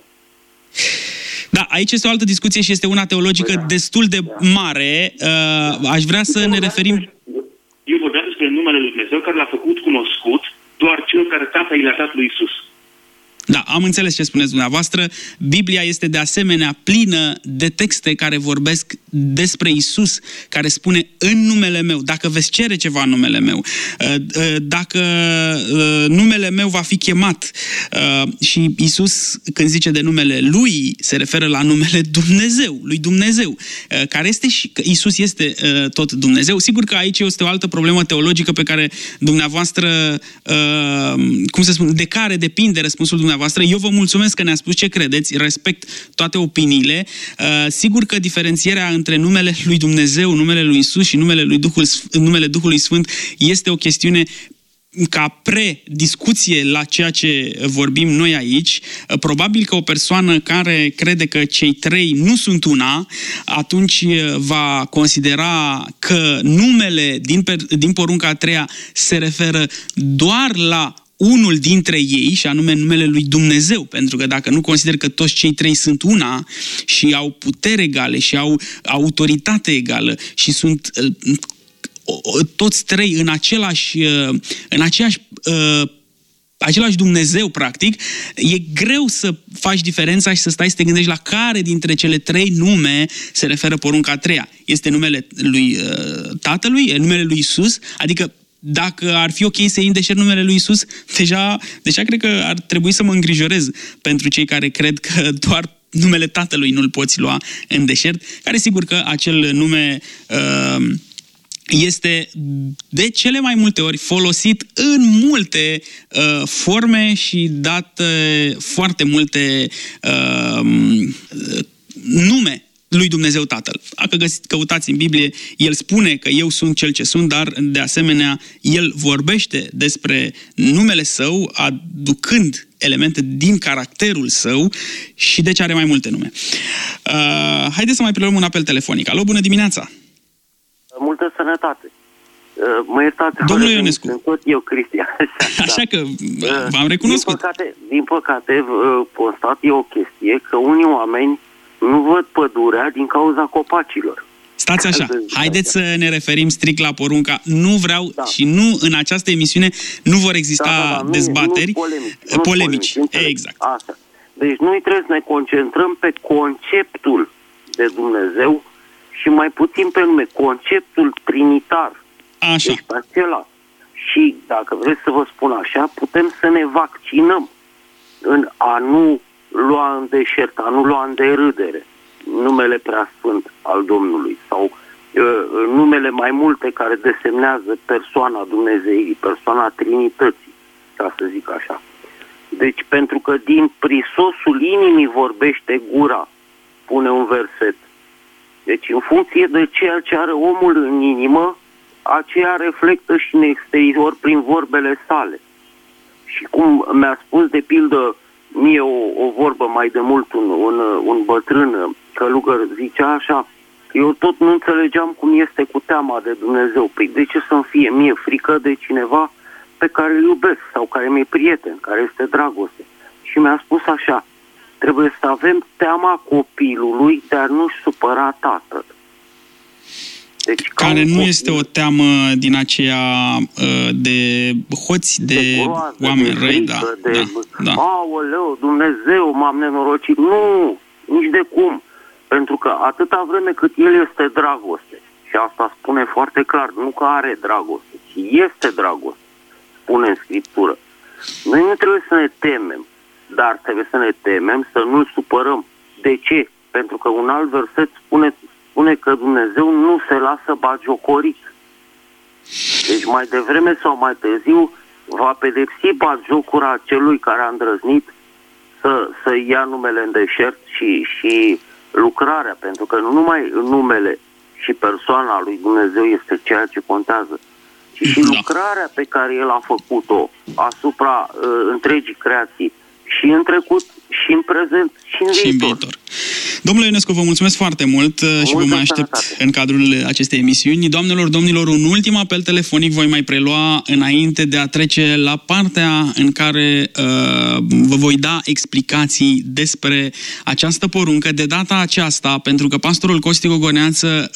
Da, aici este o altă discuție și este una teologică destul de mare. Aș vrea să ne referim... Eu vorbeam despre numele lui Dumnezeu care l-a făcut cunoscut doar cel care Tatăl i-a dat lui Iisus. Da, am înțeles ce spuneți dumneavoastră. Biblia este de asemenea plină de texte care vorbesc despre Iisus, care spune în numele meu, dacă veți cere ceva în numele meu, dacă numele meu va fi chemat. Și Iisus, când zice de numele lui, se referă la numele Dumnezeu, lui Dumnezeu, care este și Iisus este tot Dumnezeu. Sigur că aici este o altă problemă teologică pe care dumneavoastră, de care depinde răspunsul dumneavoastră. Eu vă mulțumesc că ne-a spus ce credeți, respect toate opiniile. Sigur că diferențierea între numele lui Dumnezeu, numele lui Iisus și numele Duhului Sfânt este o chestiune ca prediscuție la ceea ce vorbim noi aici. Probabil că o persoană care crede că cei trei nu sunt una, atunci va considera că numele din porunca a treia se referă doar la unul dintre ei, și anume numele lui Dumnezeu, pentru că dacă nu consider că toți cei trei sunt una și au putere egale și au autoritate egală și sunt toți trei în aceeași același Dumnezeu, practic, e greu să faci diferența și să stai să te gândești la care dintre cele 3 nume se referă porunca a 3-a. Este numele lui Tatălui, e numele lui Iisus, adică dacă ar fi ok să iei în deșert numele lui Iisus, deja cred că ar trebui să mă îngrijorez pentru cei care cred că doar numele Tatălui nu-l poți lua în deșert, care sigur că acel nume este de cele mai multe ori folosit în multe forme și dat foarte multe nume lui Dumnezeu Tatăl. Dacă căutați în Biblie, el spune că eu sunt cel ce sunt, dar de asemenea el vorbește despre numele său, aducând elemente din caracterul său și deci are mai multe nume. Haideți să mai preluăm un apel telefonic. Alo, bună dimineața! Multă sănătate! Mă iertați, domnule Ionescu. Sunt tot eu, Cristian. Așa că v-am recunoscut. Din păcate, constat e o chestie că unii oameni nu văd pădurea din cauza copacilor. Stați așa, haideți să ne referim strict la porunca. Nu vreau și nu în această emisiune nu vor exista dezbateri polemici. Exact. Asta. Deci noi trebuie să ne concentrăm pe conceptul de Dumnezeu și mai puțin pe nume, conceptul trinitar. Așa. Deci pe acela. Și dacă vreți să vă spun așa, putem să ne vaccinăm în a nu lua în deșert, a nu lua în derâdere numele preasfânt al Domnului sau numele mai multe care desemnează persoana Dumnezeirii, persoana Trinității, ca să zic așa. Deci pentru că din prisosul inimii vorbește gura, pune un verset. Deci în funcție de ceea ce are omul în inimă, aceea reflectă și în exterior prin vorbele sale. Și cum mi-a spus de pildă mie o vorbă mai de mult un bătrân călugăr, zicea așa, că eu tot nu înțelegeam cum este cu teama de Dumnezeu. Păi de ce să-mi fie mie frică de cineva pe care îl iubesc sau care mi-e prieten, care este dragoste? Și mi-a spus așa, trebuie să avem teama copilului, dar nu-și supăra tatăl. Deci, care nu este o teamă din aceea de hoți, de oameni răi, da. Aoleu, Dumnezeu, m-am nenorocit. Nu, nici de cum. Pentru că atâta vreme cât el este dragoste, și asta spune foarte clar, nu că are dragoste, ci este dragoste, spune în Scriptură. Noi nu trebuie să ne temem, dar trebuie să ne temem să nu-l supărăm. De ce? Pentru că un alt verset spune că Dumnezeu nu se lasă bagiocorit. Deci mai devreme sau mai târziu va pedepsi bagiocura celui care a îndrăznit să ia numele în deșert și lucrarea, pentru că nu numai numele și persoana lui Dumnezeu este ceea ce contează, ci și lucrarea pe care El a făcut-o asupra întregii creații și în trecut, și în prezent, și în viitor. Domnule Ionescu, vă mulțumesc foarte mult și vă mai aștept în cadrul acestei emisiuni. Doamnelor, domnilor, un ultim apel telefonic voi mai prelua înainte de a trece la partea în care vă voi da explicații despre această poruncă. De data aceasta, pentru că pastorul Costi Gogoneață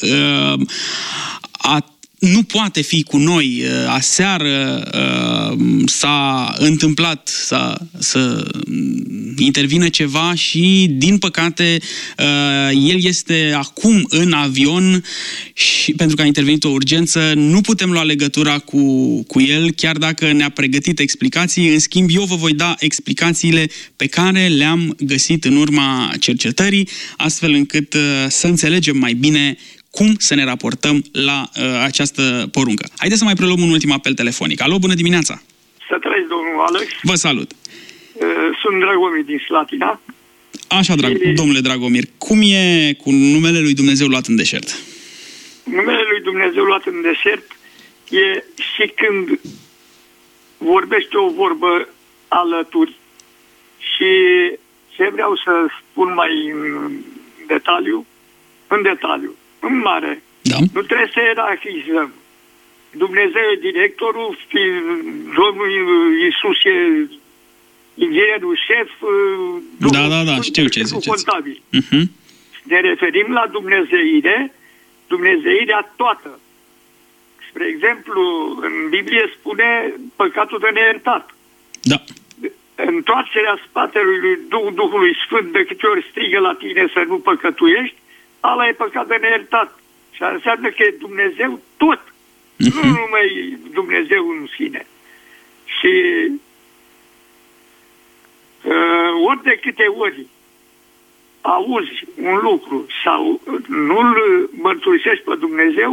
nu poate fi cu noi. Aseară s-a întâmplat să intervină ceva și, din păcate, el este acum în avion și pentru că a intervenit o urgență, nu putem lua legătura cu el, chiar dacă ne-a pregătit explicații. În schimb, eu vă voi da explicațiile pe care le-am găsit în urma cercetării, astfel încât să înțelegem mai bine cum să ne raportăm la această poruncă. Haideți să mai preluăm un ultim apel telefonic. Alo, bună dimineața! Să trăiți, domnul Alex. Vă salut! Sunt Dragomir din Slatina. Așa, domnule Dragomir, cum e cu numele lui Dumnezeu luat în deșert? Numele lui Dumnezeu luat în deșert e și când vorbește o vorbă alături. Și ce vreau să spun mai în detaliu, în mare, nu trebuie să ierarhizăm. Dumnezeu e directorul, Domnul Iisus e inginerul șef, știu ce ziceți. Contabil. Ne referim la Dumnezeirea toată. Spre exemplu, în Biblie spune păcatul de neiertat. Da. Întoarcerea spatelui Duhului Sfânt, de câte ori strigă la tine să nu păcătuiești, ala e păcat de neiertat. Și înseamnă că e Dumnezeu tot, nu numai Dumnezeu în sine. Și ori de câte ori auzi un lucru sau nu-L mărturisești pe Dumnezeu,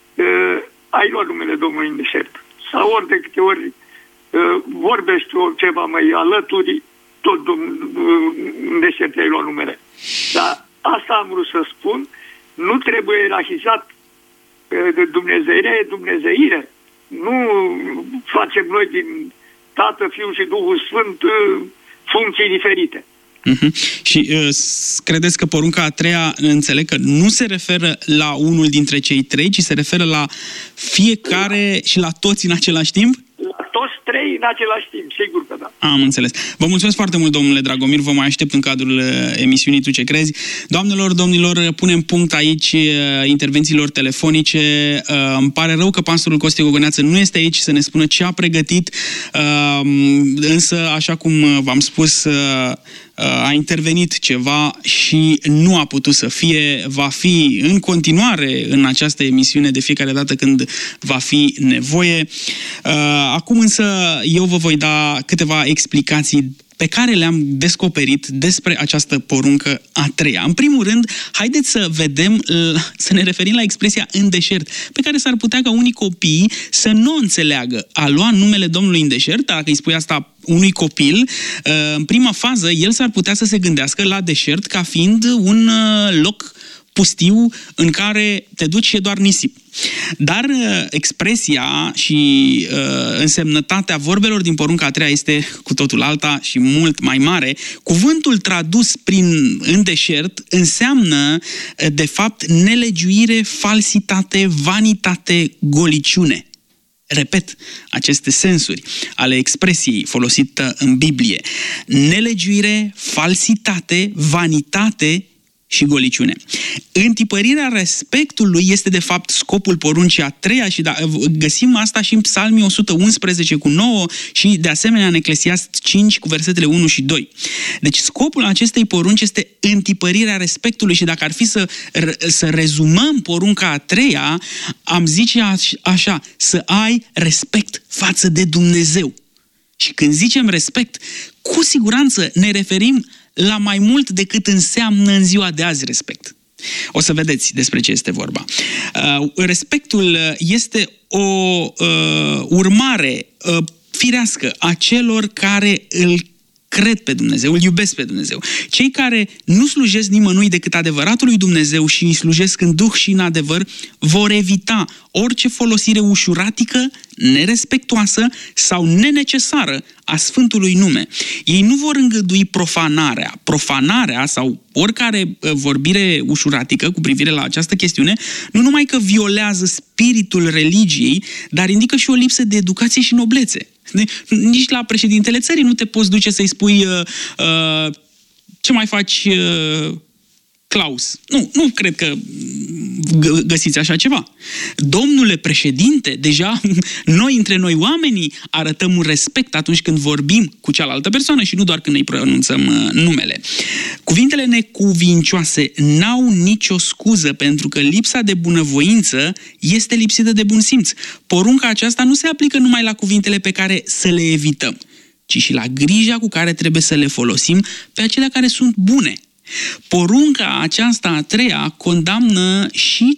ai luat numele Domnului în deșert. Sau ori de câte ori vorbești ceva mai alături, tot în deșert ai luat numele. Dar asta am vrut să spun, nu trebuie erahizat Dumnezeirea, e dumnezeire. Nu facem noi din Tată, Fiul și Duhul Sfânt funcții diferite. Și credeți că porunca a treia, înțeleg că nu se referă la unul dintre cei trei, ci se referă la fiecare și la toți în același timp? La toți trei în același timp, sigur că da. Am înțeles. Vă mulțumesc foarte mult, domnule Dragomir, vă mai aștept în cadrul emisiunii Tu ce crezi. Doamnelor, domnilor, punem punct aici intervențiilor telefonice. Îmi pare rău că pastorul Costi Gogoneață nu este aici să ne spună ce a pregătit, însă, așa cum v-am spus, a intervenit ceva și nu a putut să fie, va fi în continuare în această emisiune de fiecare dată când va fi nevoie. Acum însă eu vă voi da câteva explicații pe care le-am descoperit despre această poruncă a treia. În primul rând, haideți să vedem, să ne referim la expresia în deșert, pe care s-ar putea ca unii copii să nu înțeleagă. A lua numele Domnului în deșert, dacă îi spui asta unui copil, în prima fază, el s-ar putea să se gândească la deșert ca fiind un loc pustiu în care te duci și e doar nisip. Dar expresia și însemnătatea vorbelor din porunca a treia este cu totul alta și mult mai mare. Cuvântul tradus prin în deșert înseamnă, de fapt, nelegiuire, falsitate, vanitate, goliciune. Repet, aceste sensuri ale expresiei folosită în Biblie. Nelegiuire, falsitate, vanitate și goliciune. Întipărirea respectului este de fapt scopul poruncii a treia și găsim asta și în Psalmii 111 cu 9 și de asemenea în Eclesiast 5 cu versetele 1 și 2. Deci scopul acestei porunci este întipărirea respectului și dacă ar fi să rezumăm porunca a treia, am zice așa, să ai respect față de Dumnezeu. Și când zicem respect, cu siguranță ne referim la mai mult decât înseamnă în ziua de azi respect. O să vedeți despre ce este vorba. Respectul este o urmare firească a celor care îl cred pe Dumnezeu, îl iubesc pe Dumnezeu. Cei care nu slujesc nimănui decât adevăratului Dumnezeu și îi slujesc în duh și în adevăr, vor evita orice folosire ușuratică, nerespectoasă sau nenecesară a Sfântului nume. Ei nu vor îngădui profanarea sau oricare vorbire ușuratică cu privire la această chestiune, nu numai că violează spiritul religiei, dar indică și o lipsă de educație și noblețe. Nici la președintele țării nu te poți duce să-i spui ce mai faci, Claus. Nu cred că găsiți așa ceva. Domnule președinte, deja noi între noi oamenii arătăm un respect atunci când vorbim cu cealaltă persoană și nu doar când îi pronunțăm numele. Cuvintele necuvincioase n-au nicio scuză pentru că lipsa de bunăvoință este lipsită de bun simț. Porunca aceasta nu se aplică numai la cuvintele pe care să le evităm, ci și la grija cu care trebuie să le folosim pe acelea care sunt bune. Porunca aceasta a treia condamnă și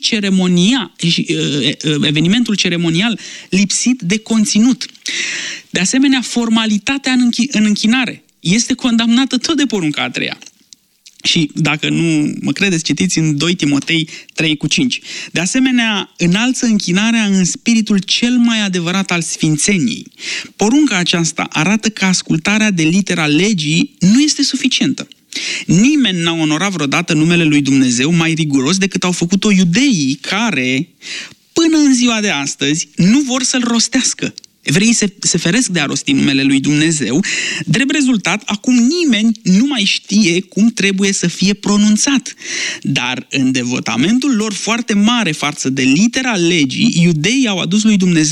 evenimentul ceremonial lipsit de conținut. De asemenea, formalitatea în închinare este condamnată tot de porunca a treia. Și dacă nu mă credeți, citiți în 2 Timotei 3 cu 5. De asemenea, înalță închinarea în spiritul cel mai adevărat al sfințeniei. Porunca aceasta arată că ascultarea de litera legii nu este suficientă. Nimeni n-a onorat vreodată numele lui Dumnezeu mai riguros decât au făcut-o iudeii care, până în ziua de astăzi, nu vor să-l rostească. Evreii se feresc de a rosti numele lui Dumnezeu. Drept rezultat, acum nimeni nu mai știe cum trebuie să fie pronunțat. Dar în devotamentul lor foarte mare față de litera legii, iudeii au adus lui Dumnezeu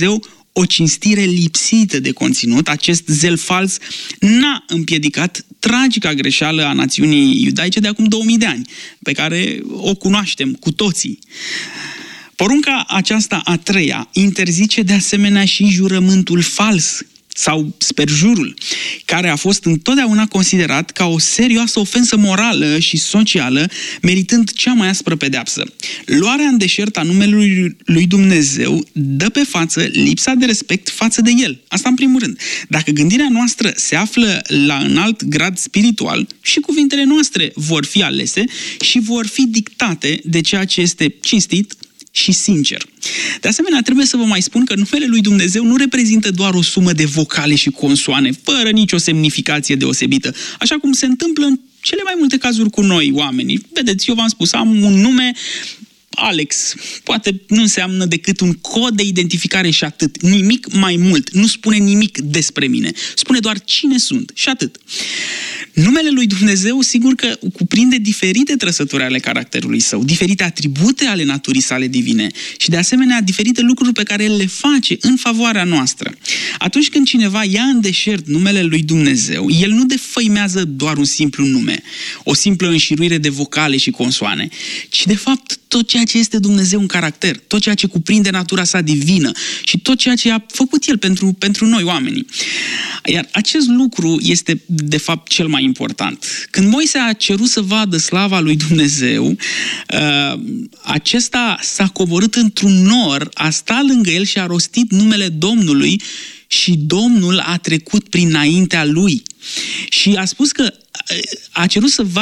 o cinstire lipsită de conținut, acest zel fals n-a împiedicat tragica greșeală a națiunii iudaice de acum 2000 de ani, pe care o cunoaștem cu toții. Porunca aceasta a treia interzice de asemenea și jurământul fals sau sperjurul, care a fost întotdeauna considerat ca o serioasă ofensă morală și socială, meritând cea mai aspră pedeapsă. Luarea în deșert a numelui lui Dumnezeu dă pe față lipsa de respect față de el. Asta în primul rând. Dacă gândirea noastră se află la înalt grad spiritual, și cuvintele noastre vor fi alese și vor fi dictate de ceea ce este cinstit și sincer. De asemenea, trebuie să vă mai spun că numele lui Dumnezeu nu reprezintă doar o sumă de vocale și consoane, fără nicio semnificație deosebită, așa cum se întâmplă în cele mai multe cazuri cu noi, oamenii. Vedeți, eu v-am spus, am un nume Alex, poate nu înseamnă decât un cod de identificare și atât. Nimic mai mult. Nu spune nimic despre mine. Spune doar cine sunt și atât. Numele lui Dumnezeu, sigur că cuprinde diferite trăsături ale caracterului său, diferite atribute ale naturii sale divine și, de asemenea, diferite lucruri pe care El le face în favoarea noastră. Atunci când cineva ia în deșert numele lui Dumnezeu, el nu defăimează doar un simplu nume, o simplă înșiruire de vocale și consoane, ci, de fapt, tot ceea ce este Dumnezeu în caracter, tot ceea ce cuprinde natura sa divină și tot ceea ce a făcut El pentru noi, oamenii. Iar acest lucru este, de fapt, cel mai important. Când Moise a cerut să vadă slava lui Dumnezeu, acesta s-a coborât într-un nor, a stat lângă el și a rostit numele Domnului și Domnul a trecut prinaintea lui. Și a spus că a cerut să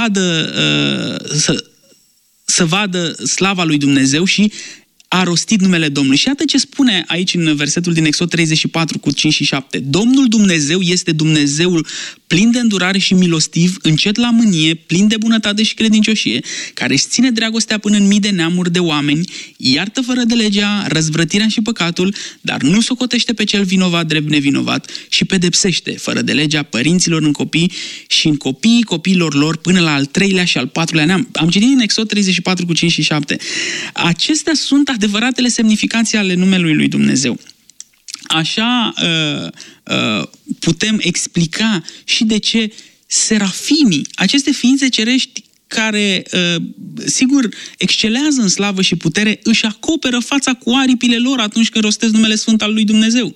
vadă slava lui Dumnezeu și a rostit numele Domnului. Și iată ce spune aici în versetul din Exod 34 cu 5 și 7. Domnul Dumnezeu este Dumnezeul plin de îndurare și milostiv, încet la mânie, plin de bunătate și credincioșie, care își ține dragostea până în mii de neamuri de oameni, iartă fără de legea, răzvrătirea și păcatul, dar nu socotește pe cel vinovat drept nevinovat și pedepsește fără de legea părinților în copii și în copiii copiilor lor până la al treilea și al patrulea neam. Am citit în Exod 34 cu 5 și 7. Acestea sunt adevăratele semnificații ale numelui lui Dumnezeu. Așa putem explica și de ce serafimii, aceste ființe cerești care, sigur, excelează în slavă și putere, își acoperă fața cu aripile lor atunci când rostesc numele sfânt al lui Dumnezeu.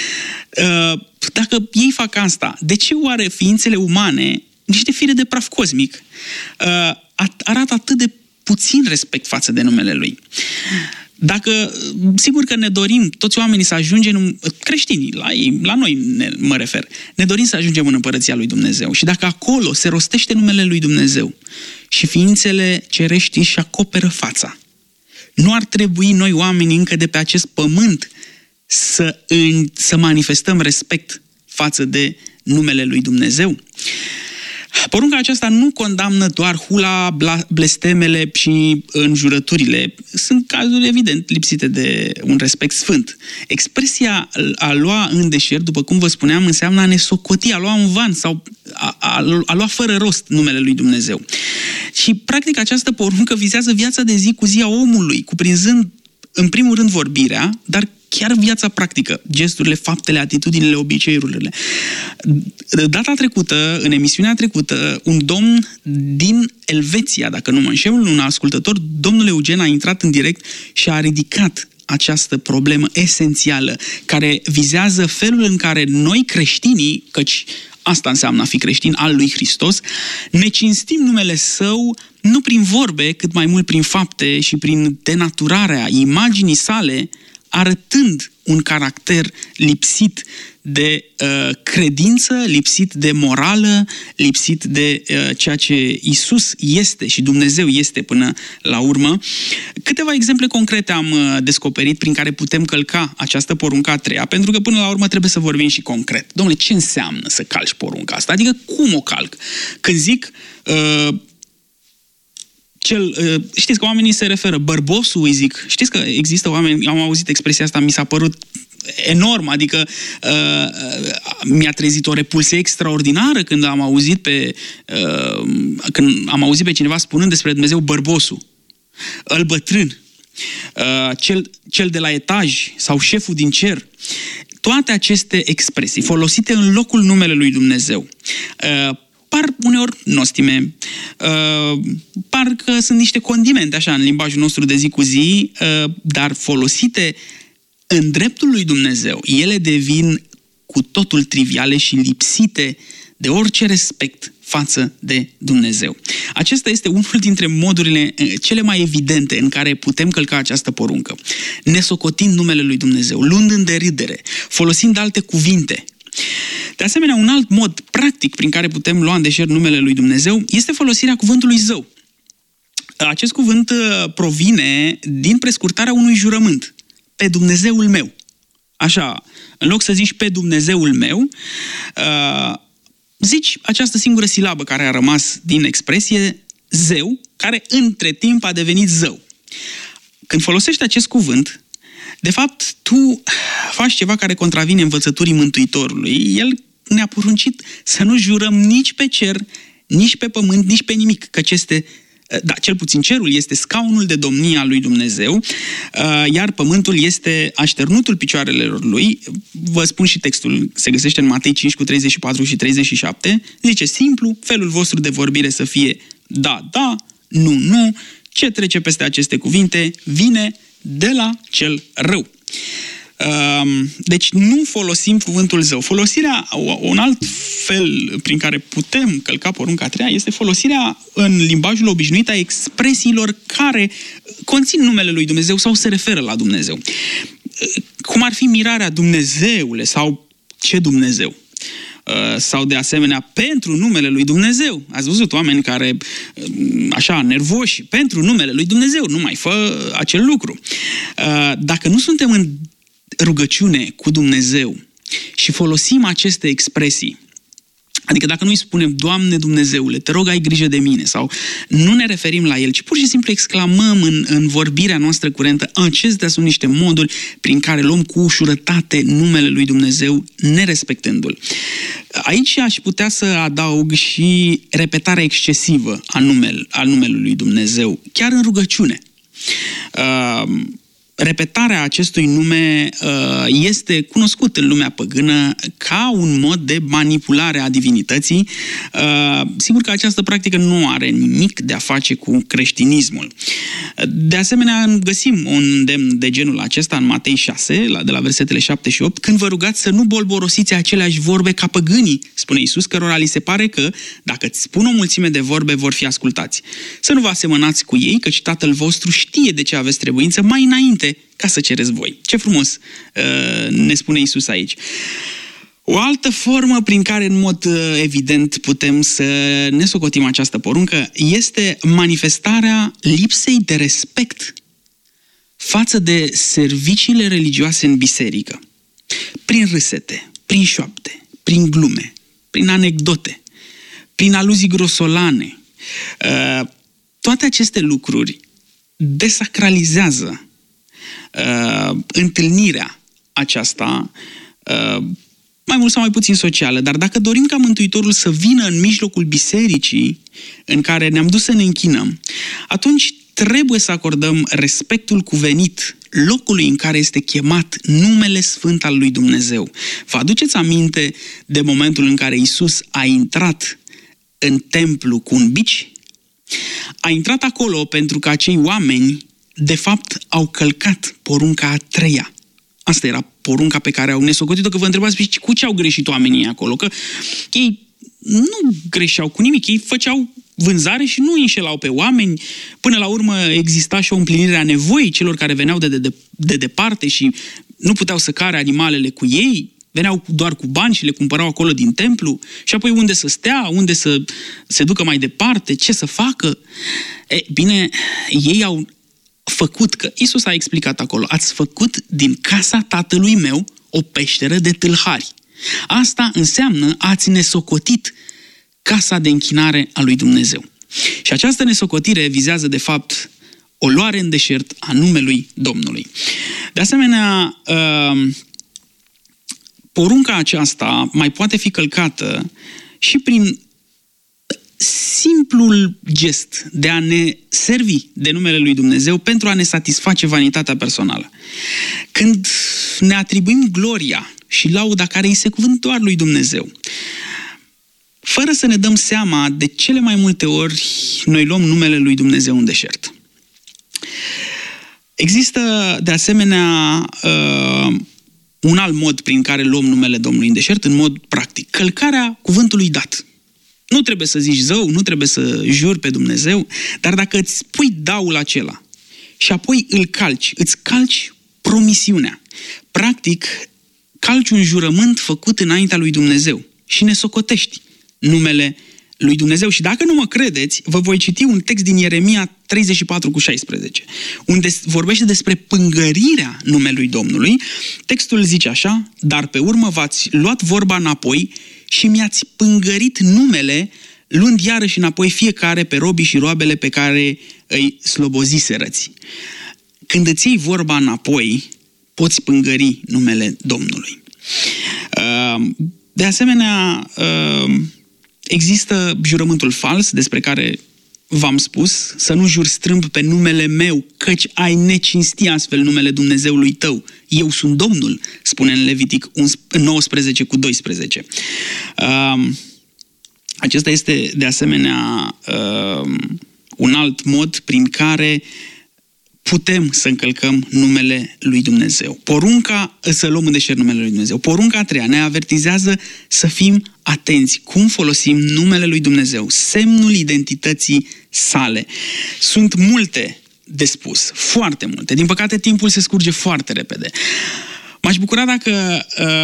Dacă ei fac asta, de ce oare ființele umane, niște fire de praf cosmic, arată atât de puțin respect față de numele lui? Dacă, sigur că ne dorim, toți oamenii să ajungem, creștinii, la noi mă refer, ne dorim să ajungem în împărăția lui Dumnezeu. Și dacă acolo se rostește numele lui Dumnezeu și ființele cerești își acoperă fața, nu ar trebui noi oamenii încă de pe acest pământ să manifestăm respect față de numele lui Dumnezeu? Porunca aceasta nu condamnă doar hula, blestemele și înjurăturile. Sunt cazuri, evident, lipsite de un respect sfânt. Expresia a lua în deșert, după cum vă spuneam, înseamnă a ne socoti, a lua în van sau a lua fără rost numele lui Dumnezeu. Și, practic, această poruncă vizează viața de zi cu zi a omului, cuprinzând, în primul rând, vorbirea, dar chiar viața practică, gesturile, faptele, atitudinile, obiceiurile. Data trecută, în emisiunea trecută, un domn din Elveția, dacă nu mă înșel, un ascultător, domnul Eugen, a intrat în direct și a ridicat această problemă esențială, care vizează felul în care noi creștinii, căci asta înseamnă a fi creștin al lui Hristos, ne cinstim numele Său nu prin vorbe, cât mai mult prin fapte și prin denaturarea imaginii sale, arătând un caracter lipsit de credință, lipsit de morală, lipsit de ceea ce Isus este și Dumnezeu este până la urmă. Câteva exemple concrete am descoperit prin care putem călca această poruncă a treia, pentru că până la urmă trebuie să vorbim și concret. Dom'le, ce înseamnă să calci porunca asta? Adică cum o calc? Când zic știți că oamenii se referă, bărbosul îi zic, știți că există oameni, am auzit expresia asta, mi s-a părut enorm, adică mi-a trezit o repulsie extraordinară când am auzit pe cineva spunând despre Dumnezeu bărbosul, îl bătrân. cel de la etaj sau șeful din cer. Toate aceste expresii folosite în locul numelui Dumnezeu par uneori nostime, parcă sunt niște condimente așa în limbajul nostru de zi cu zi, dar folosite în dreptul lui Dumnezeu, ele devin cu totul triviale și lipsite de orice respect față de Dumnezeu. Acesta este unul dintre modurile cele mai evidente în care putem călca această poruncă. Nesocotind numele lui Dumnezeu, luând în derâdere, folosind alte cuvinte. De asemenea, un alt mod practic prin care putem lua în deșert numele lui Dumnezeu este folosirea cuvântului zău. Acest cuvânt provine din prescurtarea unui jurământ. Pe Dumnezeul meu. Așa, în loc să zici pe Dumnezeul meu, zici această singură silabă care a rămas din expresie, zeu, care între timp a devenit zău. Când folosești acest cuvânt, de fapt, tu faci ceva care contravine învățăturii Mântuitorului. El ne-a poruncit să nu jurăm nici pe cer, nici pe pământ, nici pe nimic, căci este... Da, cel puțin cerul este scaunul de domnie al lui Dumnezeu, iar pământul este așternutul picioarelor lui. Vă spun și textul, se găsește în Matei 5 cu 34 și 37. Zice simplu, felul vostru de vorbire să fie da, da, nu, nu. Ce trece peste aceste cuvinte vine de la cel rău. Deci nu folosim cuvântul zău. Folosirea, un alt fel prin care putem călca porunca a treia este folosirea în limbajul obișnuit a expresiilor care conțin numele lui Dumnezeu sau se referă la Dumnezeu. Cum ar fi mirarea Dumnezeule sau ce Dumnezeu? Sau de asemenea pentru numele lui Dumnezeu. Ați văzut oameni care, așa, nervoși, pentru numele lui Dumnezeu, nu mai fă acel lucru. Dacă nu suntem în rugăciune cu Dumnezeu și folosim aceste expresii, adică dacă nu îi spunem Doamne Dumnezeule, te rog ai grijă de mine, sau nu ne referim la El, ci pur și simplu exclamăm în vorbirea noastră curentă, acestea sunt niște moduri prin care luăm cu ușurătate numele lui Dumnezeu, nerespectându-L. Aici aș putea să adaug și repetarea excesivă a numelui lui Dumnezeu, chiar în rugăciune. Repetarea acestui nume este cunoscut în lumea păgână ca un mod de manipulare a divinității. Sigur că această practică nu are nimic de a face cu creștinismul. De asemenea, găsim un îndemn de genul acesta în Matei 6, de la versetele 7 și 8, când vă rugați să nu bolborosiți aceleași vorbe ca păgânii, spune Iisus, cărora li se pare că, dacă îți spun o mulțime de vorbe, vor fi ascultați. Să nu vă asemănați cu ei, căci Tatăl vostru știe de ce aveți trebuință mai înainte ca să cereți voi. Ce frumos ne spune Iisus aici. O altă formă prin care în mod evident putem să ne socotim această poruncă este manifestarea lipsei de respect față de serviciile religioase în biserică. Prin râsete, prin șoapte, prin glume, prin anecdote, prin aluzii grosolane. Toate aceste lucruri desacralizează întâlnirea aceasta, mai mult sau mai puțin socială, dar dacă dorim ca Mântuitorul să vină în mijlocul bisericii în care ne-am dus să ne închinăm, atunci trebuie să acordăm respectul cuvenit locului în care este chemat numele sfânt al lui Dumnezeu. Vă aduceți aminte de momentul în care Iisus a intrat în templu cu un bici? A intrat acolo pentru că acei oameni de fapt au călcat porunca a treia. Asta era porunca pe care au nesocotit-o, că vă întrebați cu ce au greșit oamenii acolo, că ei nu greșeau cu nimic, ei făceau vânzare și nu înșelau pe oameni. Până la urmă exista și o împlinire a nevoii celor care veneau de departe și nu puteau să care animalele cu ei, veneau doar cu bani și le cumpărau acolo din templu și apoi unde să stea, unde să se ducă mai departe, ce să facă. Bine, ei au făcut, că Iisus a explicat acolo, ați făcut din casa tatălui meu o peșteră de tâlhari. Asta înseamnă ați nesocotit casa de închinare a lui Dumnezeu. Și această nesocotire vizează de fapt o luare în deșert a numelui Domnului. De asemenea, porunca aceasta mai poate fi călcată și prin simplul gest de a ne servi de numele lui Dumnezeu pentru a ne satisface vanitatea personală. Când ne atribuim gloria și lauda care îi se cuvânt doar lui Dumnezeu, fără să ne dăm seama, de cele mai multe ori noi luăm numele lui Dumnezeu în deșert. Există, de asemenea, un alt mod prin care luăm numele Domnului în deșert, în mod practic. Călcarea cuvântului dat. Nu trebuie să zici zău, nu trebuie să juri pe Dumnezeu, dar dacă îți pui daul acela și apoi îl calci, îți calci promisiunea. Practic, calci un jurământ făcut înaintea lui Dumnezeu și ne socotești numele lui Dumnezeu. Și dacă nu mă credeți, vă voi citi un text din Ieremia 34:16, unde vorbește despre pângărirea numelui Domnului. Textul zice așa: dar pe urmă v-ați luat vorba înapoi și mi-ați pângărit numele, luând iarăși înapoi fiecare pe robii și roabele pe care îi sloboziserăți. Când îți iei vorba înapoi, poți pângări numele Domnului. De asemenea, există jurământul fals, despre care v-am spus, să nu juri strâmb pe numele meu, căci ai necinsti astfel numele Dumnezeului tău. Eu sunt Domnul, spune în Levitic 19:12. Acesta este, de asemenea, un alt mod prin care putem să încălcăm numele lui Dumnezeu. Să luăm în deșert numele lui Dumnezeu. Porunca a treia ne avertizează să fim atenți cum folosim numele lui Dumnezeu, semnul identității sale. Sunt multe de spus, foarte multe. Din păcate, timpul se scurge foarte repede. M-aș bucura dacă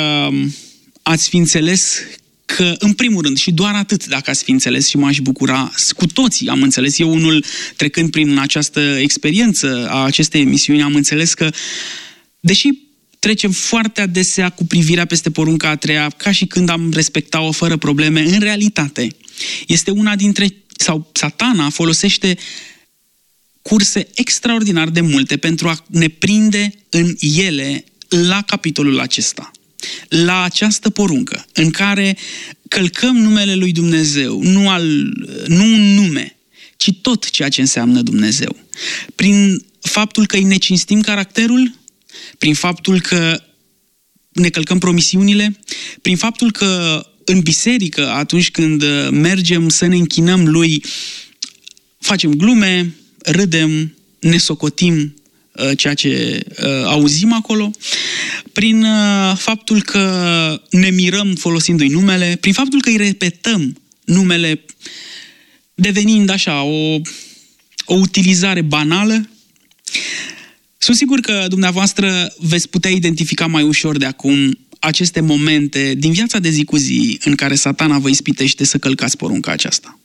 ați fi înțeles că, în primul rând, și doar atât dacă ați fi înțeles, și m-aș bucura, cu toții am înțeles, eu unul trecând prin această experiență a acestei emisiuni, am înțeles că, deși trecem foarte adesea cu privirea peste porunca a treia, ca și când am respectat-o fără probleme, în realitate este una dintre, sau Satana folosește curse extraordinar de multe pentru a ne prinde în ele la capitolul acesta, la această poruncă, în care călcăm numele lui Dumnezeu, nu un nume, ci tot ceea ce înseamnă Dumnezeu. Prin faptul că îi necinstim caracterul, prin faptul că ne călcăm promisiunile, prin faptul că în biserică, atunci când mergem să ne închinăm lui, facem glume, râdem, ne socotim ceea ce auzim acolo, prin faptul că ne mirăm folosindu-i numele, prin faptul că îi repetăm numele, devenind așa o utilizare banală. Sunt sigur că dumneavoastră veți putea identifica mai ușor de acum aceste momente din viața de zi cu zi în care Satana vă ispitește să călcați porunca aceasta.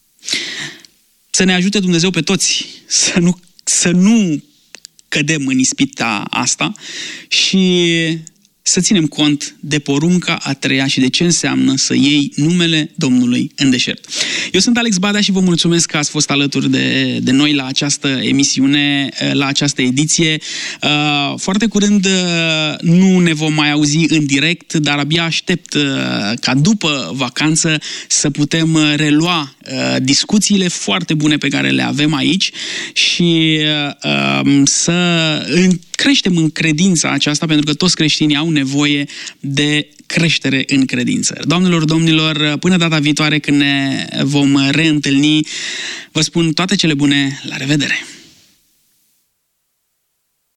Să ne ajute Dumnezeu pe toți să nu cădem în ispita asta și să ținem cont de porunca a treia și de ce înseamnă să iei numele Domnului în deșert. Eu sunt Alex Badea și vă mulțumesc că ați fost alături de noi la această emisiune, la această ediție. Foarte curând nu ne vom mai auzi în direct, dar abia aștept ca după vacanță să putem relua discuțiile foarte bune pe care le avem aici și să creștem în credința aceasta, pentru că toți creștinii au nevoie de creștere în credință. Doamnelor, domnilor, până data viitoare când ne vom reîntâlni, vă spun toate cele bune, la revedere!